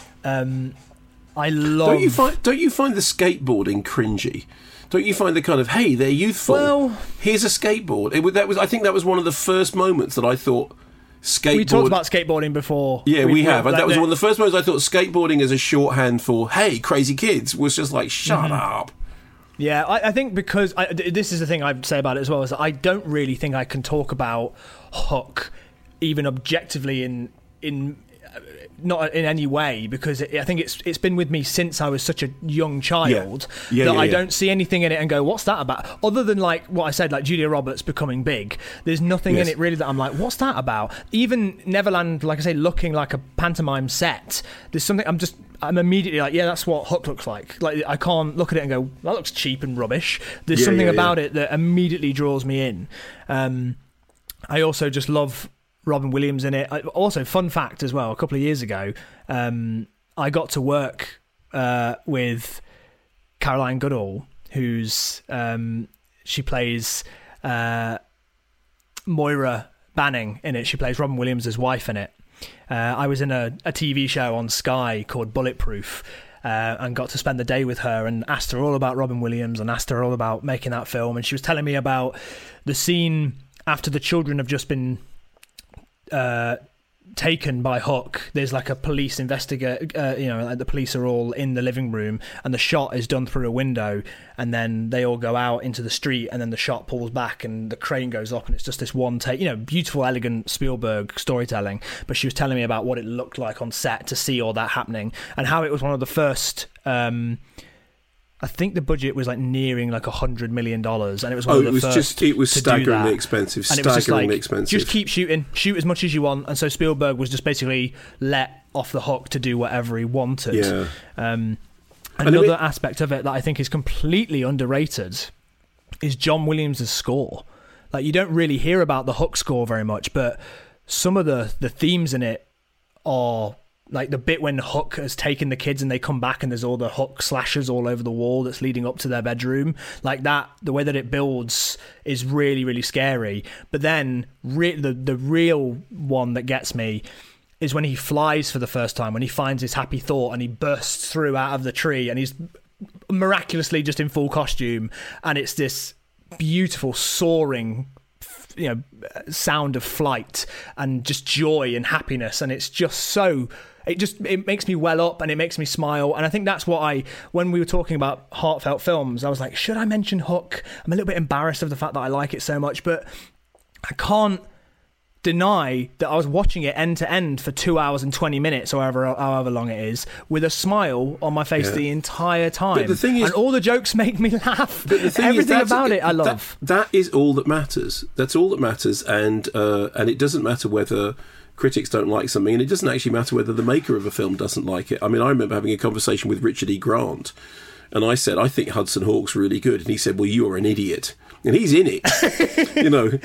I love. Don't you find the skateboarding cringy? Don't you find the kind of, hey, they're youthful. Well, here's a skateboard. I think that was one of the first moments that I thought. We talked about skateboarding before. Yeah, we have. That was one of the first moments I thought skateboarding as a shorthand for, hey, crazy kids, was just like, shut up. Yeah, I think because this is the thing I'd say about it as well, is that I don't really think I can talk about Hook even objectively in not in any way, because I think it's been with me since I was such a young child that I don't see anything in it and go, what's that about? Other than like what I said, like Julia Roberts becoming big, there's nothing in it really that I'm like, what's that about? Even Neverland, like I say, looking like a pantomime set, there's something I'm immediately like, yeah, that's what Hook looks like. Like I can't look at it and go, that looks cheap and rubbish. There's something about it that immediately draws me in. I also just love Robin Williams in it. Also, fun fact as well, a couple of years ago, I got to work with Caroline Goodall, who's she plays Moira Banning in it. She plays Robin Williams' wife in it. I was in a TV show on Sky called Bulletproof, and got to spend the day with her and asked her all about Robin Williams and asked her all about making that film. And she was telling me about the scene after the children have just been taken by Hook. There's like a police investigator, like the police are all in the living room and the shot is done through a window, and then they all go out into the street, and then the shot pulls back and the crane goes up, and it's just this one take, beautiful, elegant Spielberg storytelling. But she was telling me about what it looked like on set to see all that happening, and how it was one of the first I think the budget was like nearing like $100 million, and it was one of the first. It was staggeringly expensive. And it was just like, just keep shooting, shoot as much as you want. And so Spielberg was just basically let off the hook to do whatever he wanted. Yeah. Another aspect of it that I think is completely underrated is John Williams' score. Like, you don't really hear about the Hook score very much, but some of the themes in it are like the bit when Hook has taken the kids and they come back and there's all the Hook slashes all over the wall that's leading up to their bedroom. Like that, the way that it builds is really, really scary. But then the real one that gets me is when he flies for the first time, when he finds his happy thought and he bursts through out of the tree and he's miraculously just in full costume, and it's this beautiful soaring, you know, sound of flight and just joy and happiness, and it's just so it makes me well up and it makes me smile. And I think that's what when we were talking about heartfelt films, I was like, should I mention Hook? I'm a little bit embarrassed of the fact that I like it so much, but I can't deny that I was watching it end to end for 2 hours and 20 minutes or however long it is, with a smile on my face the entire time. But the thing is, and all the jokes make me laugh. Everything about it I love. That is all that matters. That's all that matters, and it doesn't matter whether critics don't like something, and it doesn't actually matter whether the maker of a film doesn't like it. I mean, I remember having a conversation with Richard E. Grant, and I said, I think Hudson Hawk's really good, and he said, well, you're an idiot. And he's in it, you know.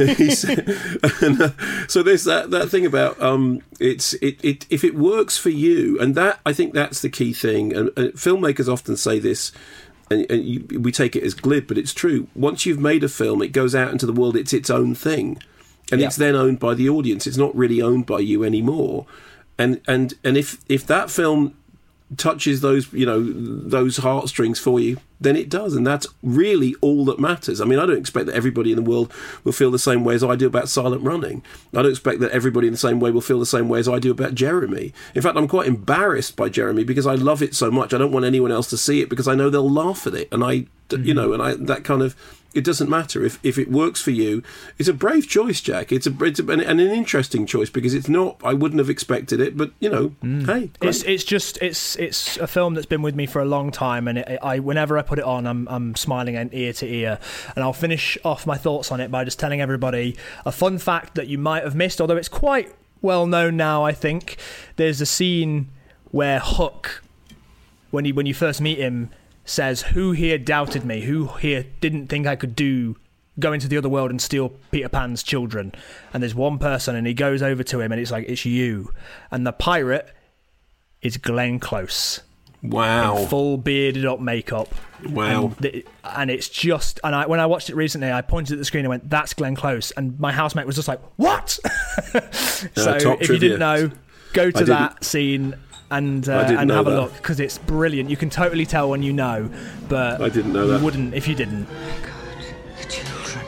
So there's that thing about if it works for you, and that I think that's the key thing. And filmmakers often say this, and we take it as glib, but it's true. Once you've made a film, it goes out into the world. It's its own thing, and it's then owned by the audience. It's not really owned by you anymore. And if that film touches those heartstrings for you, then it does, and that's really all that matters. I mean, I don't expect that everybody in the world will feel the same way as I do about Silent Running. I don't expect that everybody in the same way will feel the same way as I do about Jeremy. In fact, I'm quite embarrassed by Jeremy because I love it so much. I don't want anyone else to see it because I know they'll laugh at it, and that kind of. It doesn't matter if it works for you. It's a brave choice, Jack. It's an interesting choice because it's not. I wouldn't have expected it, but hey, it's a film that's been with me for a long time, and whenever I put it on, I'm smiling ear to ear. And I'll finish off my thoughts on it by just telling everybody a fun fact that you might have missed, although it's quite well known now. I think there's a scene where Hook, when you first meet him, says, who here doubted me? Who here didn't think I could go into the other world and steal Peter Pan's children? And there's one person, and he goes over to him, and it's like, it's you. And the pirate is Glenn Close. Wow. In full bearded up makeup. Wow. And it's just, and when I watched it recently, I pointed at the screen and went, that's Glenn Close. And my housemate was just like, what? So if you didn't know, go to that scene and have a look, because it's brilliant. You can totally tell when you know, but I didn't know that. You wouldn't if you didn't. The children.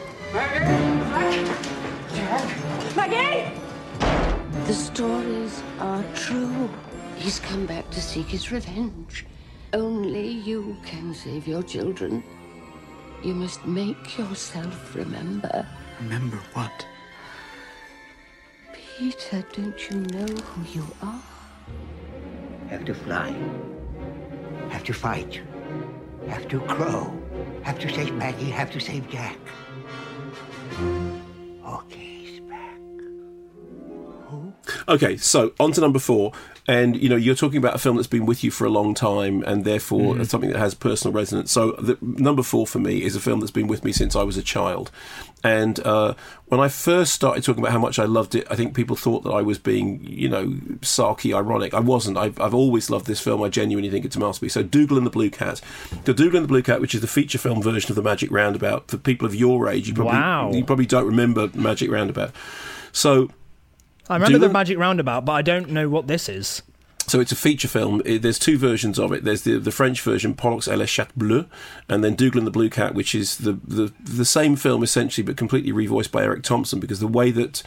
Maggie! The stories are true. He's come back to seek his revenge. Only you can save your children. You must make yourself remember. Remember what? Peter, don't you know who you are? Have to fly. Have to fight. Have to crow. Have to save Maggie. Have to save Jack. Okay, back. Who? Okay, so on to number 4. And, you're talking about a film that's been with you for a long time and therefore something that has personal resonance. So number 4 for me is a film that's been with me since I was a child. And when I first started talking about how much I loved it, I think people thought that I was being, sarky, ironic. I wasn't. I've always loved this film. I genuinely think it's a masterpiece. So Dougal and the Blue Cat. The Dougal and the Blue Cat, which is the feature film version of The Magic Roundabout. For people of your age, you probably don't remember Magic Roundabout. So I remember The Magic Roundabout, but I don't know what this is. So it's a feature film. There's 2 versions of it. There's the French version, Pollux et le Chat Bleu, and then Dougal and the Blue Cat, which is the same film essentially, but completely revoiced by Eric Thompson, because the way that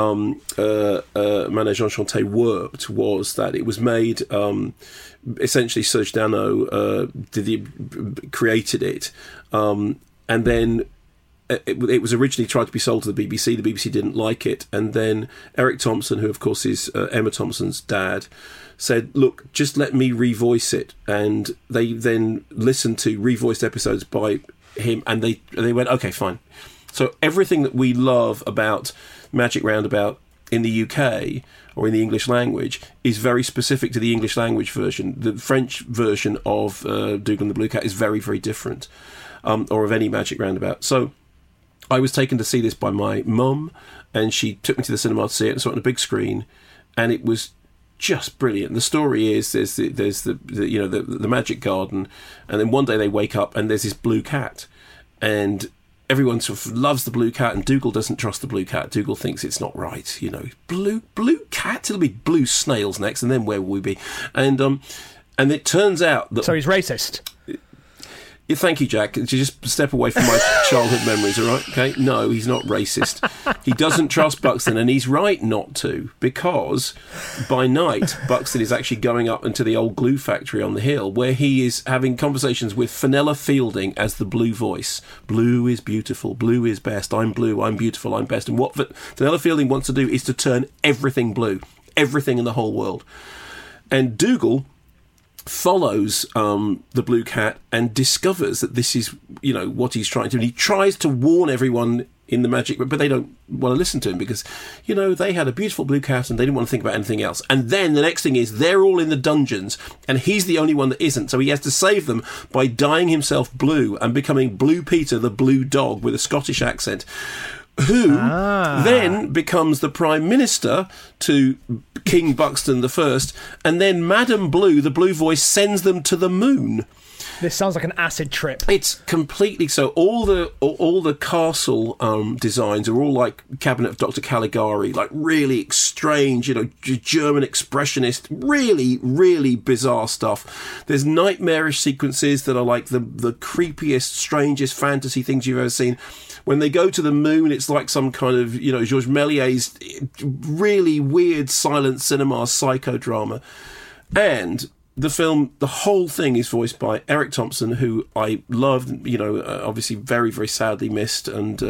Manège Enchanté worked was that it was made essentially Serge Dano created it, and then it was originally tried to be sold to the BBC. The BBC didn't like it, and then Eric Thompson, who of course is Emma Thompson's dad, said, look, just let me revoice it. And they then listened to revoiced episodes by him, and they went, okay, fine. So everything that we love about Magic Roundabout in the UK or in the English language is very specific to the English language version. The French version of Dougal and the Blue Cat is very, very different, or of any Magic Roundabout. So I was taken to see this by my mum, and she took me to the cinema to see it and saw it on a big screen, and it was just brilliant. The story is there's the magic garden, and then one day they wake up and there's this blue cat, and everyone sort of loves the blue cat, and Dougal doesn't trust the blue cat. Dougal thinks it's not right, blue cat. It'll be blue snails next, and then where will we be? And it turns out that so he's racist. Yeah, thank you, Jack. Just step away from my childhood memories, all right? Okay? No, he's not racist. He doesn't trust Buxton, and he's right not to, because by night, Buxton is actually going up into the old glue factory on the hill, where he is having conversations with Fenella Fielding as the blue voice. Blue is beautiful. Blue is best. I'm blue. I'm beautiful. I'm best. And what Fenella Fielding wants to do is to turn everything blue. Everything in the whole world. And Dougal follows the blue cat and discovers that this is what he's trying to do. And he tries to warn everyone in the magic, but they don't want to listen to him because they had a beautiful blue cat and they didn't want to think about anything else. And then the next thing is they're all in the dungeons and he's the only one that isn't, so he has to save them by dyeing himself blue and becoming Blue Peter the blue dog with a Scottish accent, who then becomes the Prime Minister to King Buxton I, and then Madame Blue, the blue voice, sends them to the moon. This sounds like an acid trip. It's completely so. All the castle designs are all like Cabinet of Dr. Caligari, like really strange, German expressionist, really, really bizarre stuff. There's nightmarish sequences that are like the creepiest, strangest fantasy things you've ever seen. When they go to the moon, it's like some kind of, Georges Méliès's really weird silent cinema psychodrama. And the film, the whole thing is voiced by Eric Thompson, who I loved, obviously very, very sadly missed. And,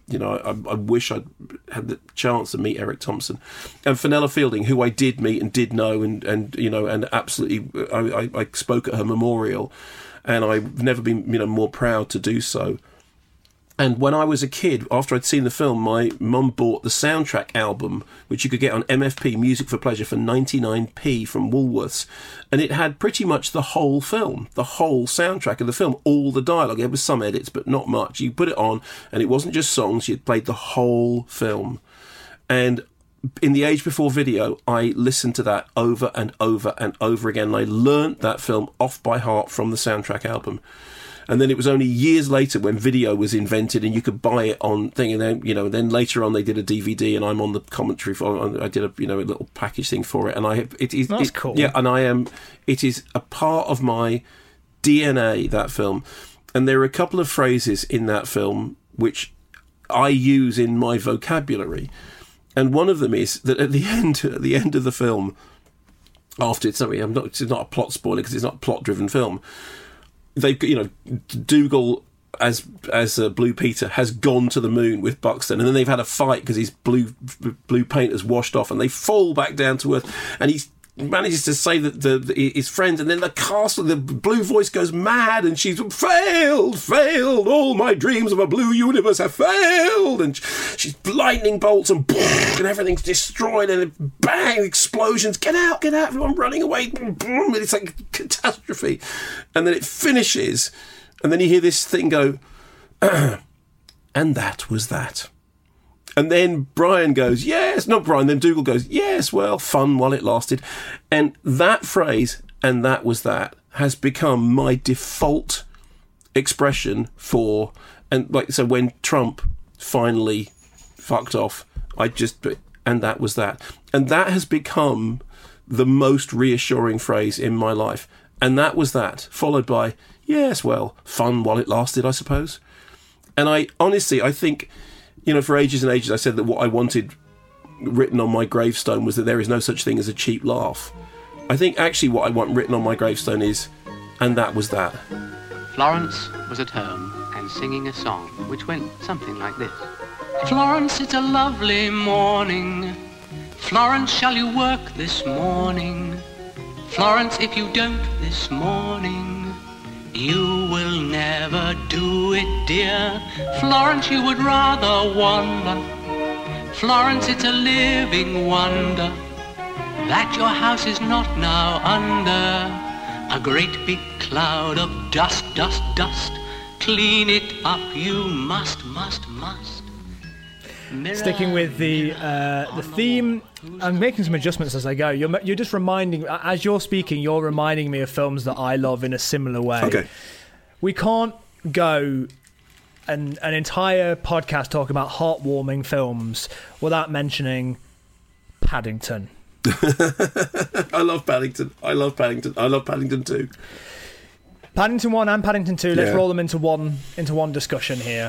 I wish I'd had the chance to meet Eric Thompson. And Fenella Fielding, who I did meet and did know and absolutely, I spoke at her memorial. And I've never been, more proud to do so. And when I was a kid, after I'd seen the film, my mum bought the soundtrack album, which you could get on MFP, Music for Pleasure, for 99p from Woolworths. And it had pretty much the whole film, the whole soundtrack of the film, all the dialogue. There was some edits, but not much. You put it on, and it wasn't just songs. You played the whole film. And in the age before video, I listened to that over and over and over again. And I learnt that film off by heart from the soundtrack album. And then it was only years later when video was invented and you could buy it on thing. And then, then later on they did a DVD and I'm on the commentary for, I did a little package thing for it. And that's cool. Yeah. And it is a part of my DNA, that film. And there are a couple of phrases in that film which I use in my vocabulary. And one of them is that at the end of the film, after it's not a plot spoiler because it's not a plot driven film. They've, Dougal as Blue Peter has gone to the moon with Buxton, and then they've had a fight because his blue paint has washed off, and they fall back down to earth, and he manages to save his friends, and then the castle, the blue voice goes mad, and she's failed, all my dreams of a blue universe have failed, and she's lightning bolts and everything's destroyed, and bang, explosions, get out, everyone running away, it's like a catastrophe, and then it finishes, and then you hear this thing go, and that was that. And then Brian goes, yes, not Brian, then Dougal goes, yes, well, fun while it lasted. And that phrase, and that was that, has become my default expression for, and like, so when Trump finally fucked off, and that was that. And that has become the most reassuring phrase in my life. And that was that, followed by, yes, well, fun while it lasted, I suppose. And I think, for ages and ages, I said that what I wanted written on my gravestone was that there is no such thing as a cheap laugh. I think actually what I want written on my gravestone is, and that was that. Florence was at home and singing a song which went something like this. Florence, it's a lovely morning. Florence, shall you work this morning? Florence, if you don't this morning, you will never do it, dear. Florence, you would rather wander. Florence, it's a living wonder that your house is not now under a great big cloud of dust, dust, dust. Clean it up, you must. Sticking with the theme, I'm making some adjustments as I go. You're just reminding, as you're speaking, you're reminding me of films that I love in a similar way. Okay. We can't go an entire podcast talking about heartwarming films without mentioning Paddington. I love Paddington. I love Paddington 2. Paddington 1 and Paddington 2, let's roll them into one discussion here.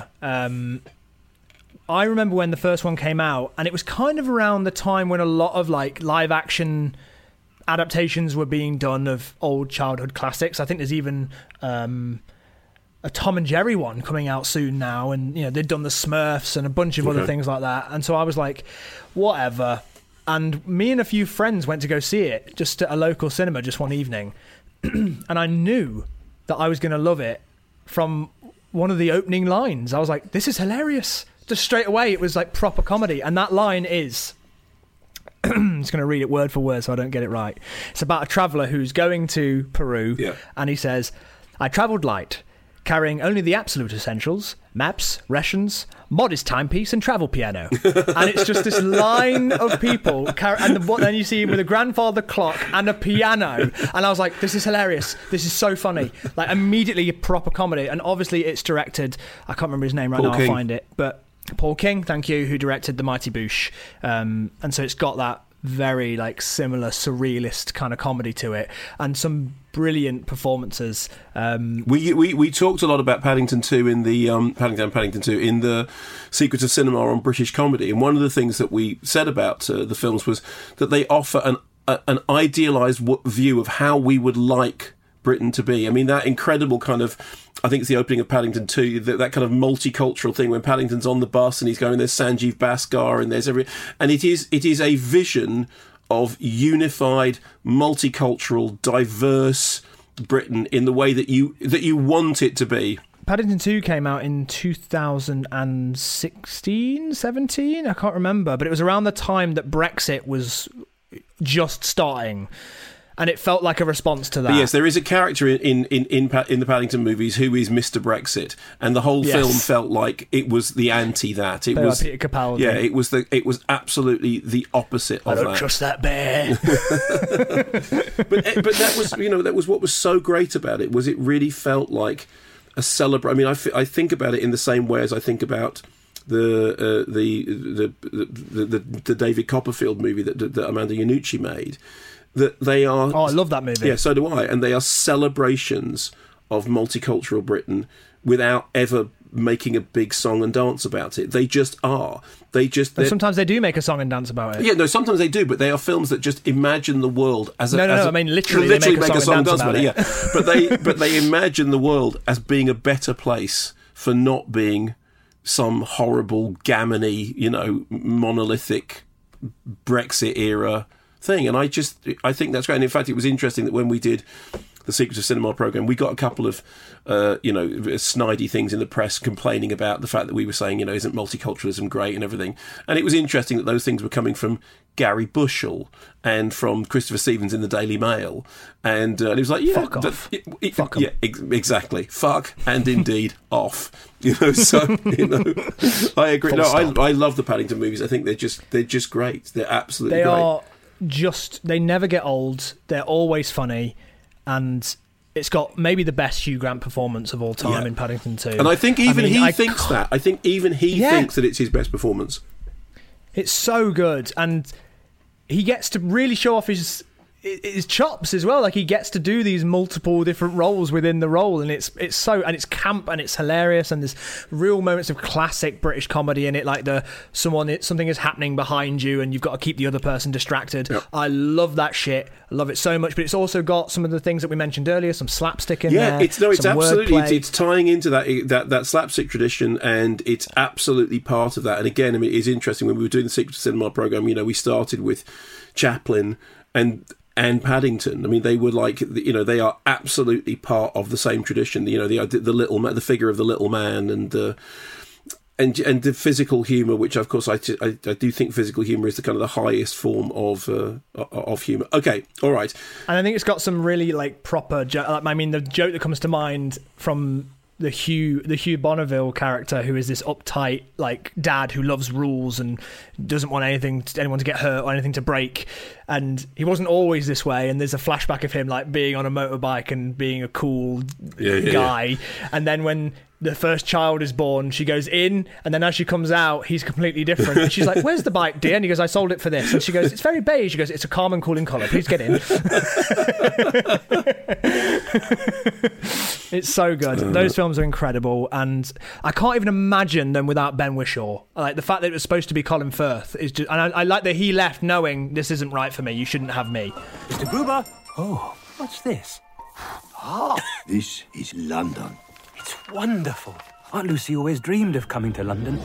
I remember when the first one came out, and it was kind of around the time when a lot of like live action adaptations were being done of old childhood classics. I think there's even a Tom and Jerry one coming out soon now, and they'd done the Smurfs and a bunch of other things like that. And so I was like, whatever. And me and a few friends went to go see it just at a local cinema just one evening, and I knew that I was going to love it from one of the opening lines. I was like, this is hilarious. Just straight away, it was like proper comedy. And that line is, I'm just going to read it word for word so I don't get it right. It's about a traveller who's going to Peru, and he says, I travelled light, carrying only the absolute essentials, maps, rations, modest timepiece and travel piano. And it's just this line of people, then you see him with a grandfather clock and a piano. And I was like, this is hilarious. This is so funny. Like, immediately a proper comedy. And obviously it's directed, I can't remember his name right now, I'll find it. But Paul King, thank you, who directed The Mighty Boosh. And so it's got that very like similar surrealist kind of comedy to it, and some brilliant performances. We talked a lot about Paddington 2 in the Paddington 2 in the Secrets of Cinema on British Comedy, and one of the things that we said about the films was that they offer an idealised view of how we would like Britain to be. I mean, that incredible kind of, I think it's the opening of Paddington 2, that kind of multicultural thing when Paddington's on the bus and he's going, there's Sanjeev Bhaskar and there's and it is a vision of unified, multicultural, diverse Britain in the way that you want it to be. Paddington 2 came out in 2016, 17? I can't remember, but it was around the time that Brexit was just starting. And it felt like a response to that. But yes, there is a character in the Paddington movies who is Mr. Brexit, and the whole film felt like it was the anti that. It was Peter Capaldi. Yeah, it was absolutely the opposite of that. I don't trust that bear. but that was what was so great about it, was it really felt like a celebration. I mean, I think about it in the same way as I think about the David Copperfield movie that Amanda Iannucci made. That they are... Oh, I love that movie. Yeah, so do I. And they are celebrations of multicultural Britain without ever making a big song and dance about it. They just are. Sometimes they do make a song and dance about it. Yeah, no, sometimes they do, but they are films that just imagine the world as a... I mean, literally make a song and dance about it. Yeah. But they imagine the world as being a better place for not being some horrible, gammony, monolithic Brexit era thing. And I think that's great. And in fact, it was interesting that when we did the Secrets of Cinema programme, we got a couple of snidey things in the press complaining about the fact that we were saying, isn't multiculturalism great and everything. And it was interesting that those things were coming from Gary Bushell and from Christopher Stevens in the Daily Mail, and it was like, fuck off. Fuck yeah, exactly. Fuck and indeed off. I agree. I love the Paddington movies. I think they're just great. They're absolutely great. They never get old. They're always funny, and it's got maybe the best Hugh Grant performance of all time in Paddington 2. And I think he thinks that. I think even he thinks that it's his best performance. It's so good, and he gets to really show off his chops as well. Like, he gets to do these multiple different roles within the role, and it's camp and it's hilarious, and there's real moments of classic British comedy in it, like something is happening behind you and you've got to keep the other person distracted. Yep. I love that shit. I love it so much. But it's also got some of the things that we mentioned earlier, some slapstick in there. It's absolutely it's tying into that slapstick tradition, and it's absolutely part of that. And again, I mean, it's interesting, when we were doing the Secrets of Cinema programme, we started with Chaplin and Paddington. I mean, they were like, they are absolutely part of the same tradition. The little man, the figure of the little man, and and the physical humour, which of course I do think physical humour is the kind of the highest form of humour. Okay, all right. And I think it's got some really like proper. I mean, the joke that comes to mind from the Hugh Bonneville character, who is this uptight like dad who loves rules and doesn't want anyone to get hurt or anything to break, and he wasn't always this way, and there's a flashback of him like being on a motorbike and being a cool guy, and then when the first child is born, she goes in, and then as she comes out, he's completely different. And she's like, "Where's the bike, dear?" And he goes, "I sold it for this." And she goes, "It's very beige." She goes, "It's a calm and cooling colour. Please get in." It's so good. Those films are incredible, and I can't even imagine them without Ben Whishaw. Like the fact that it was supposed to be Colin Firth is just, and I like that he left knowing this isn't right for me. You shouldn't have me. Mr. Gruber. Oh, what's this? Ah, this is London. It's wonderful. Aunt Lucy always dreamed of coming to London.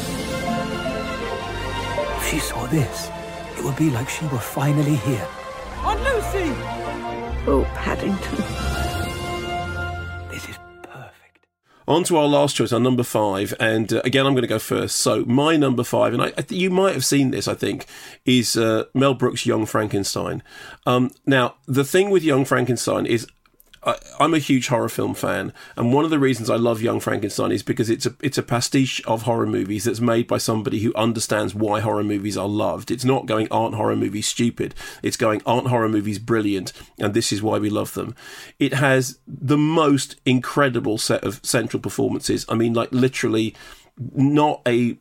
If she saw this, it would be like she were finally here. Aunt Lucy! Oh, Paddington. This is perfect. On to our last choice, our number 5, and again I'm going to go first. So my number 5, and you might have seen this, I think, is Mel Brooks' Young Frankenstein. Now, the thing with Young Frankenstein is I'm a huge horror film fan, and one of the reasons I love Young Frankenstein is because it's a pastiche of horror movies that's made by somebody who understands why horror movies are loved. It's not going, aren't horror movies stupid? It's going, aren't horror movies brilliant? And this is why we love them. It has the most incredible set of central performances. I mean, like literally not a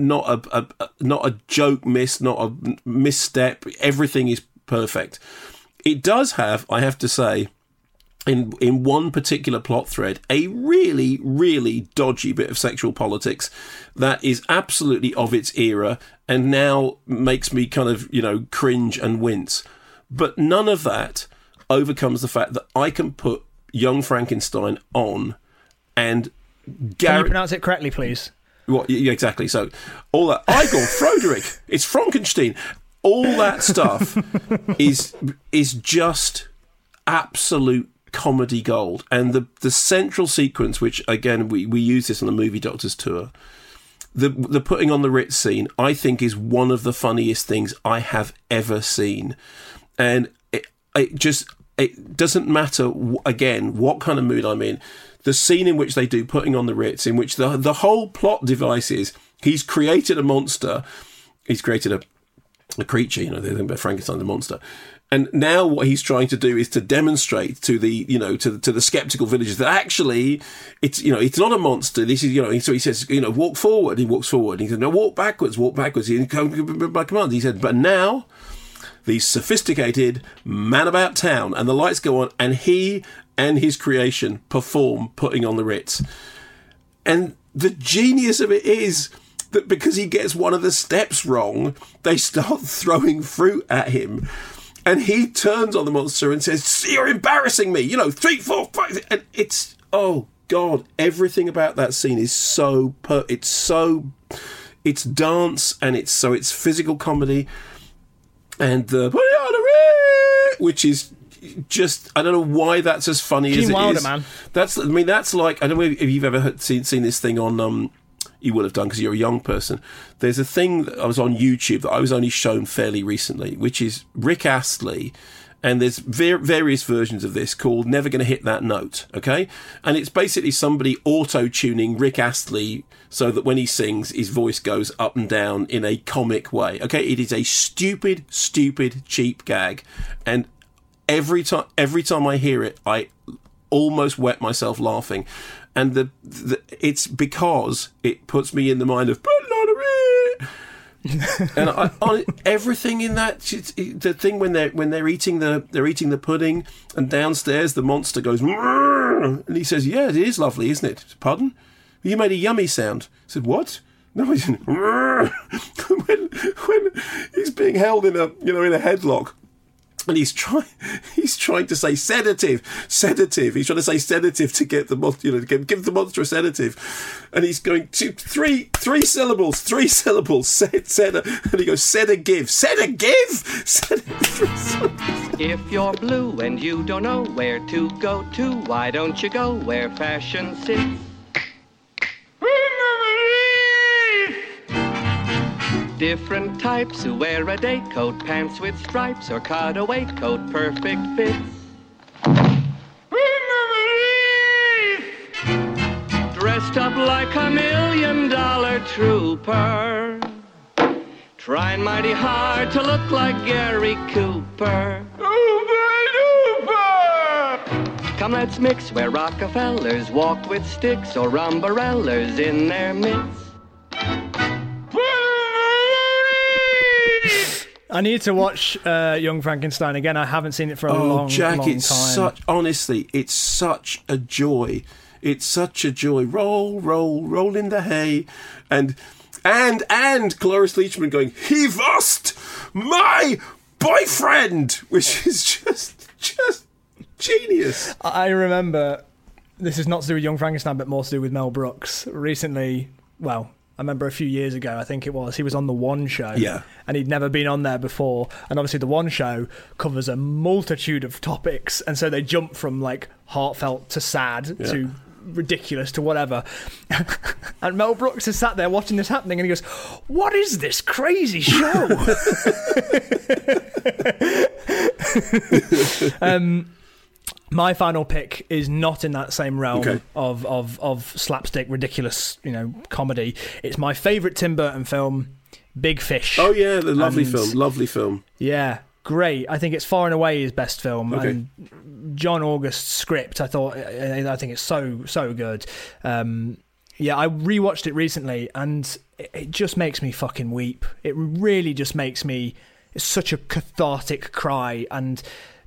joke miss, not a misstep. Everything is perfect. It does have, I have to say, in one particular plot thread, a really, really dodgy bit of sexual politics that is absolutely of its era and now makes me kind of, cringe and wince. But none of that overcomes the fact that I can put Young Frankenstein on and... Can you pronounce it correctly, please? What? Yeah, exactly. So, all that... Igor, Froderick, it's Frankenstein. All that stuff is just absolute comedy gold. And the central sequence, which again we use this on the Movie Doctors tour, the putting on the Ritz scene, I think is one of the funniest things I have ever seen. And it doesn't matter again what kind of mood I'm in. The scene in which they do putting on the Ritz, in which the whole plot device is he's created a monster, he's created a creature, they think about Frankenstein the monster. And now what he's trying to do is to demonstrate to the, to the skeptical villagers that actually it's not a monster. This is, so he says, walk forward. He walks forward. He said, no, walk backwards. He by command. He said, but now the sophisticated man about town, and the lights go on, and he and his creation perform putting on the Ritz. And the genius of it is that because he gets one of the steps wrong, they start throwing fruit at him. And he turns on the monster and says, "You're embarrassing me, 3, 4, 5. And it's, oh God, everything about that scene is it's dance, and it's physical comedy. And the, which is just, I don't know why that's as funny Gene as it Wilder, is. man. That's like, I don't know if you've ever seen this thing on, you will have done because you're a young person. There's a thing that I was on YouTube that I was only shown fairly recently, which is Rick Astley, and there's various versions of this called Never Gonna Hit That Note, okay? And it's basically somebody auto-tuning Rick Astley so that when he sings, his voice goes up and down in a comic way, okay? It is a stupid, cheap gag, and every time I hear it, I almost wet myself laughing. And it's because it puts me in the mind of and everything in that, the thing when they're eating the pudding, and downstairs the monster goes and he says, "Yeah, it is lovely, isn't it?" Pardon? You made a yummy sound. I said, "What?" No, I didn't. when he's being held in a headlock. And he's trying to say sedative. He's trying to say sedative to get the monster, give the monster a sedative. And he's going to three syllables, and he goes, give. If you're blue and you don't know where to go to, why don't you go where fashion sits? Different types who wear a day coat, pants with stripes, or cutaway coat, perfect fits. Dressed up like $1 million trooper, trying mighty hard to look like Gary Cooper. Come, let's mix where Rockefellers walk with sticks or umbrellas in their midst. I need to watch Young Frankenstein again. I haven't seen it for a long, Jack, long it's time. honestly, it's such a joy. It's such a joy. Roll, roll, roll in the hay, and Cloris Leachman going, "He was my boyfriend," which is just genius. I remember, this is not to do with Young Frankenstein, but more to do with Mel Brooks. Recently, well, I remember a few years ago, I think it was, he was on The One Show. Yeah. And he'd never been on there before. And obviously The One Show covers a multitude of topics. And so they jump from like heartfelt to sad to ridiculous to whatever. And Mel Brooks is sat there watching this happening and he goes, "What is this crazy show?" My final pick is not in that same realm of slapstick, ridiculous, comedy. It's my favourite Tim Burton film, Big Fish. Oh yeah, the lovely film. Yeah, great. I think it's far and away his best film. Okay. And John August's script, I think it's so good. I rewatched it recently and it just makes me fucking weep. It really just makes me. It's such a cathartic cry, and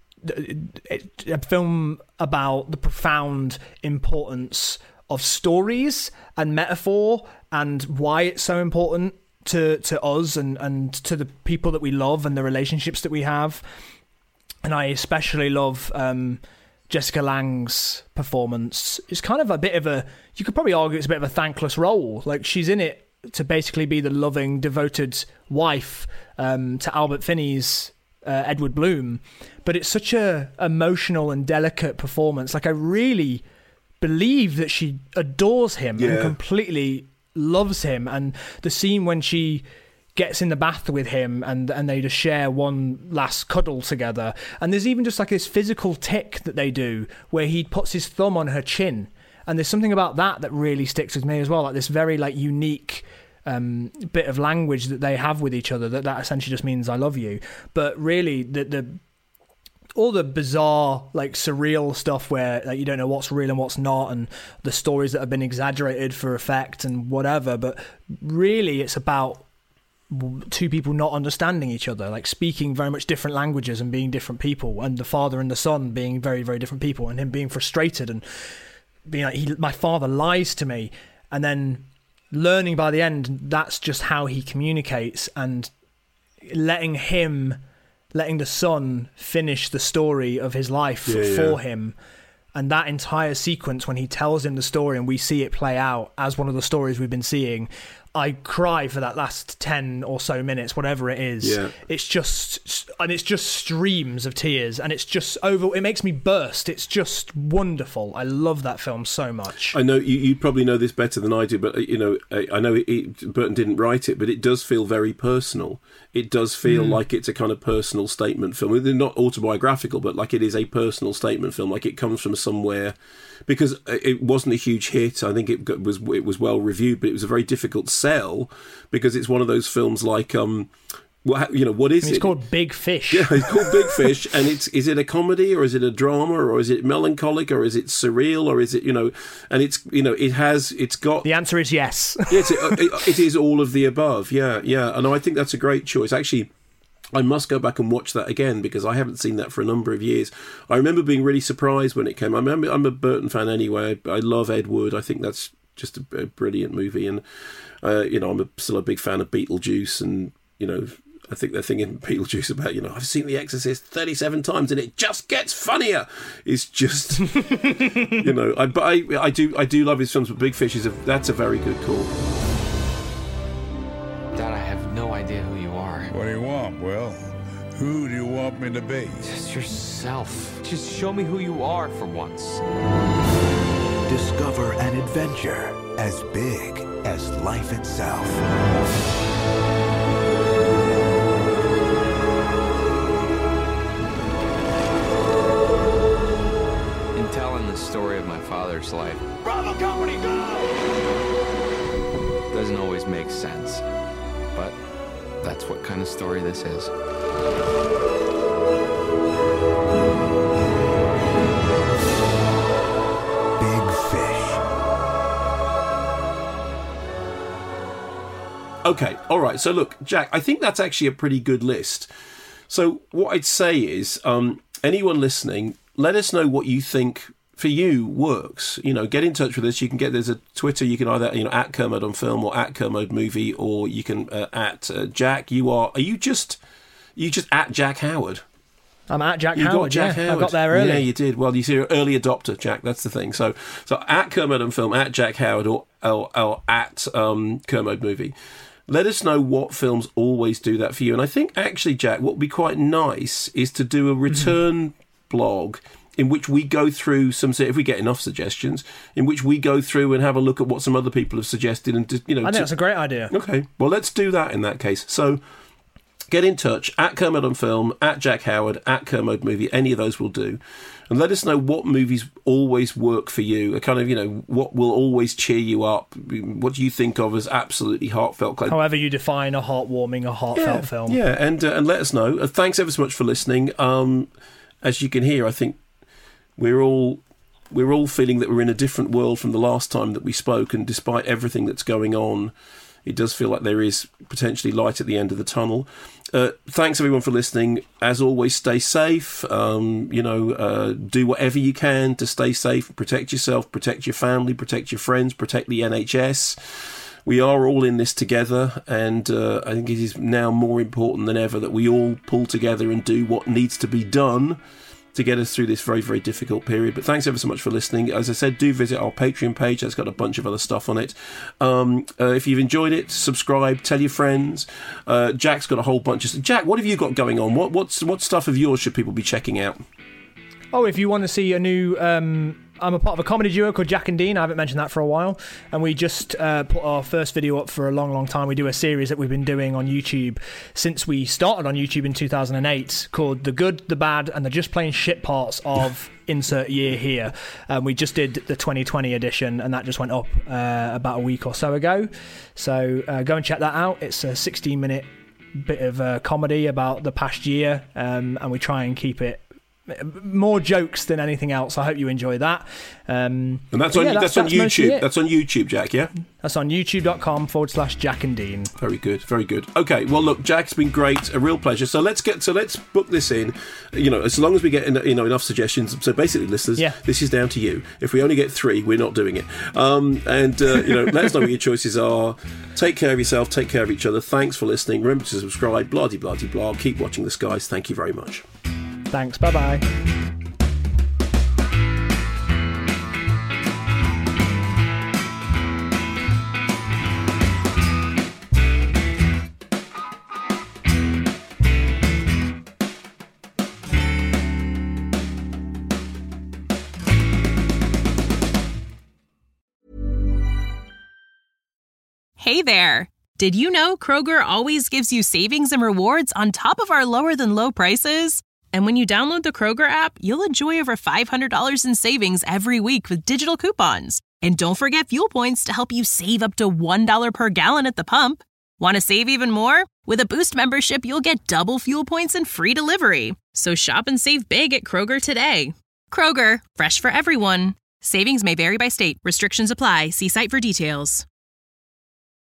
a film about the profound importance of stories and metaphor and why it's so important to us and to the people that we love and the relationships that we have. And I especially love Jessica Lange's performance. It's kind of a bit of you could probably argue it's a bit of a thankless role. Like, she's in it to basically be the loving, devoted wife to Albert Finney's Edward Bloom, but it's such a emotional and delicate performance. Like, I really believe that she adores him and completely loves him. And the scene when she gets in the bath with him and they just share one last cuddle together, and there's even just like this physical tick that they do where he puts his thumb on her chin, and there's something about that really sticks with me as well, like this very like unique bit of language that they have with each other that essentially just means I love you. But really all the bizarre, like, surreal stuff where like you don't know what's real and what's not, and the stories that have been exaggerated for effect and whatever, but really it's about two people not understanding each other, like speaking very much different languages and being different people, and the father and the son being very, very different people, and him being frustrated and being like, my father lies to me, and then learning by the end that's just how he communicates, and letting the son finish the story of his life for him. And that entire sequence when he tells him the story and we see it play out as one of the stories we've been seeing, I cry for that last 10 or so minutes, whatever it is. Yeah. It's just streams of tears, and it's just it makes me burst. It's just wonderful. I love that film so much. I know you probably know this better than I do, but I know Burton didn't write it, but it does feel very personal. It does feel like it's a kind of personal statement film. They're not autobiographical, but like it is a personal statement film. Like it comes from somewhere, because it wasn't a huge hit. I think it was well reviewed, but it was a very difficult sell, because it's one of those films like what is it? It's called Big Fish. Yeah, it's called Big Fish, and is it a comedy, or is it a drama, or is it melancholic, or is it surreal, or is it and it's got. The answer is yes. Yes, it is all of the above. Yeah, and I think that's a great choice. Actually, I must go back and watch that again, because I haven't seen that for a number of years. I remember being really surprised when it came. I'm a Burton fan anyway. I love Ed Wood. I think that's just a brilliant movie, and I'm still a big fan of Beetlejuice, and I think they're thinking Beetlejuice about, I've seen The Exorcist 37 times and it just gets funnier. It's just, but I do love his films, but Big Fish that's a very good call. Dad, I have no idea who you are. What do you want, Will? Who do you want me to be? Just yourself. Just show me who you are for once. Discover an adventure as big as life itself. story of my father's life. Bravo Company, go! Doesn't always make sense, but that's what kind of story this is. Okay, all right. So look, Jack, I think that's actually a pretty good list. So what I'd say is, anyone listening, let us know what you think for you works. You know, get in touch with us. You can there's a Twitter. You can either at Kermode on Film or at Kermode Movie, or you can at Jack. Are you just at Jack Howard? I'm at Jack Howard. Howard. I got there early. Yeah, you did. Well, you see, you're an early adopter, Jack. That's the thing. So at Kermode on Film, at Jack Howard, or at Kermode Movie. Let us know what films always do that for you. And I think, actually, Jack, what would be quite nice is to do a return blog in which we go through if we get enough suggestions, in which we go through and have a look at what some other people have suggested. And I think that's a great idea. Okay, well, let's do that in that case. So get in touch at Kermode on Film, at Jack Howard, at Kermode Movie. Any of those will do. And let us know what movies always work for you. A kind of, what will always cheer you up. What do you think of as absolutely heartfelt? However you define a heartwarming, a heartfelt film. Yeah, and let us know. Thanks ever so much for listening. As you can hear, I think we're all feeling that we're in a different world from the last time that we spoke. And despite everything that's going on, it does feel like there is potentially light at the end of the tunnel. Thanks everyone for listening. As always, stay safe. Do whatever you can to stay safe, protect yourself, protect your family, protect your friends, protect the NHS. We are all in this together, and I think it is now more important than ever that we all pull together and do what needs to be done to get us through this very, very difficult period. But thanks ever so much for listening. As I said, do visit our Patreon page. That's got a bunch of other stuff on it. If you've enjoyed it, subscribe, tell your friends. Jack's got a whole bunch of stuff. Jack, what have you got going on? What stuff of yours should people be checking out? Oh, if you want to see a new... I'm a part of a comedy duo called Jack and Dean. I haven't mentioned that for a while. And we just put our first video up for a long, long time. We do a series that we've been doing on YouTube since we started on YouTube in 2008 called The Good, The Bad, and the Just Plain Shit Parts of Insert Year Here. We just did the 2020 edition, and that just went up about a week or so ago. So go and check that out. It's a 16-minute bit of comedy about the past year, and we try and keep it more jokes than anything else. I hope you enjoy that. And that's on YouTube. That's on YouTube, Jack, yeah? That's on youtube.com/Jack and Dean. Very good, very good. Okay, well, look, Jack's been great, a real pleasure. So let's book this in. As long as we get enough suggestions. So basically, listeners, This is down to you. If we only get 3, we're not doing it. Let us know what your choices are. Take care of yourself. Take care of each other. Thanks for listening. Remember to subscribe. Blah de blah de blah. Keep watching the skies. Thank you very much. Thanks. Bye-bye. Hey there. Did you know Kroger always gives you savings and rewards on top of our lower than low prices? And when you download the Kroger app, you'll enjoy over $500 in savings every week with digital coupons. And don't forget fuel points to help you save up to $1 per gallon at the pump. Want to save even more? With a Boost membership, you'll get double fuel points and free delivery. So shop and save big at Kroger today. Kroger, fresh for everyone. Savings may vary by state. Restrictions apply. See site for details.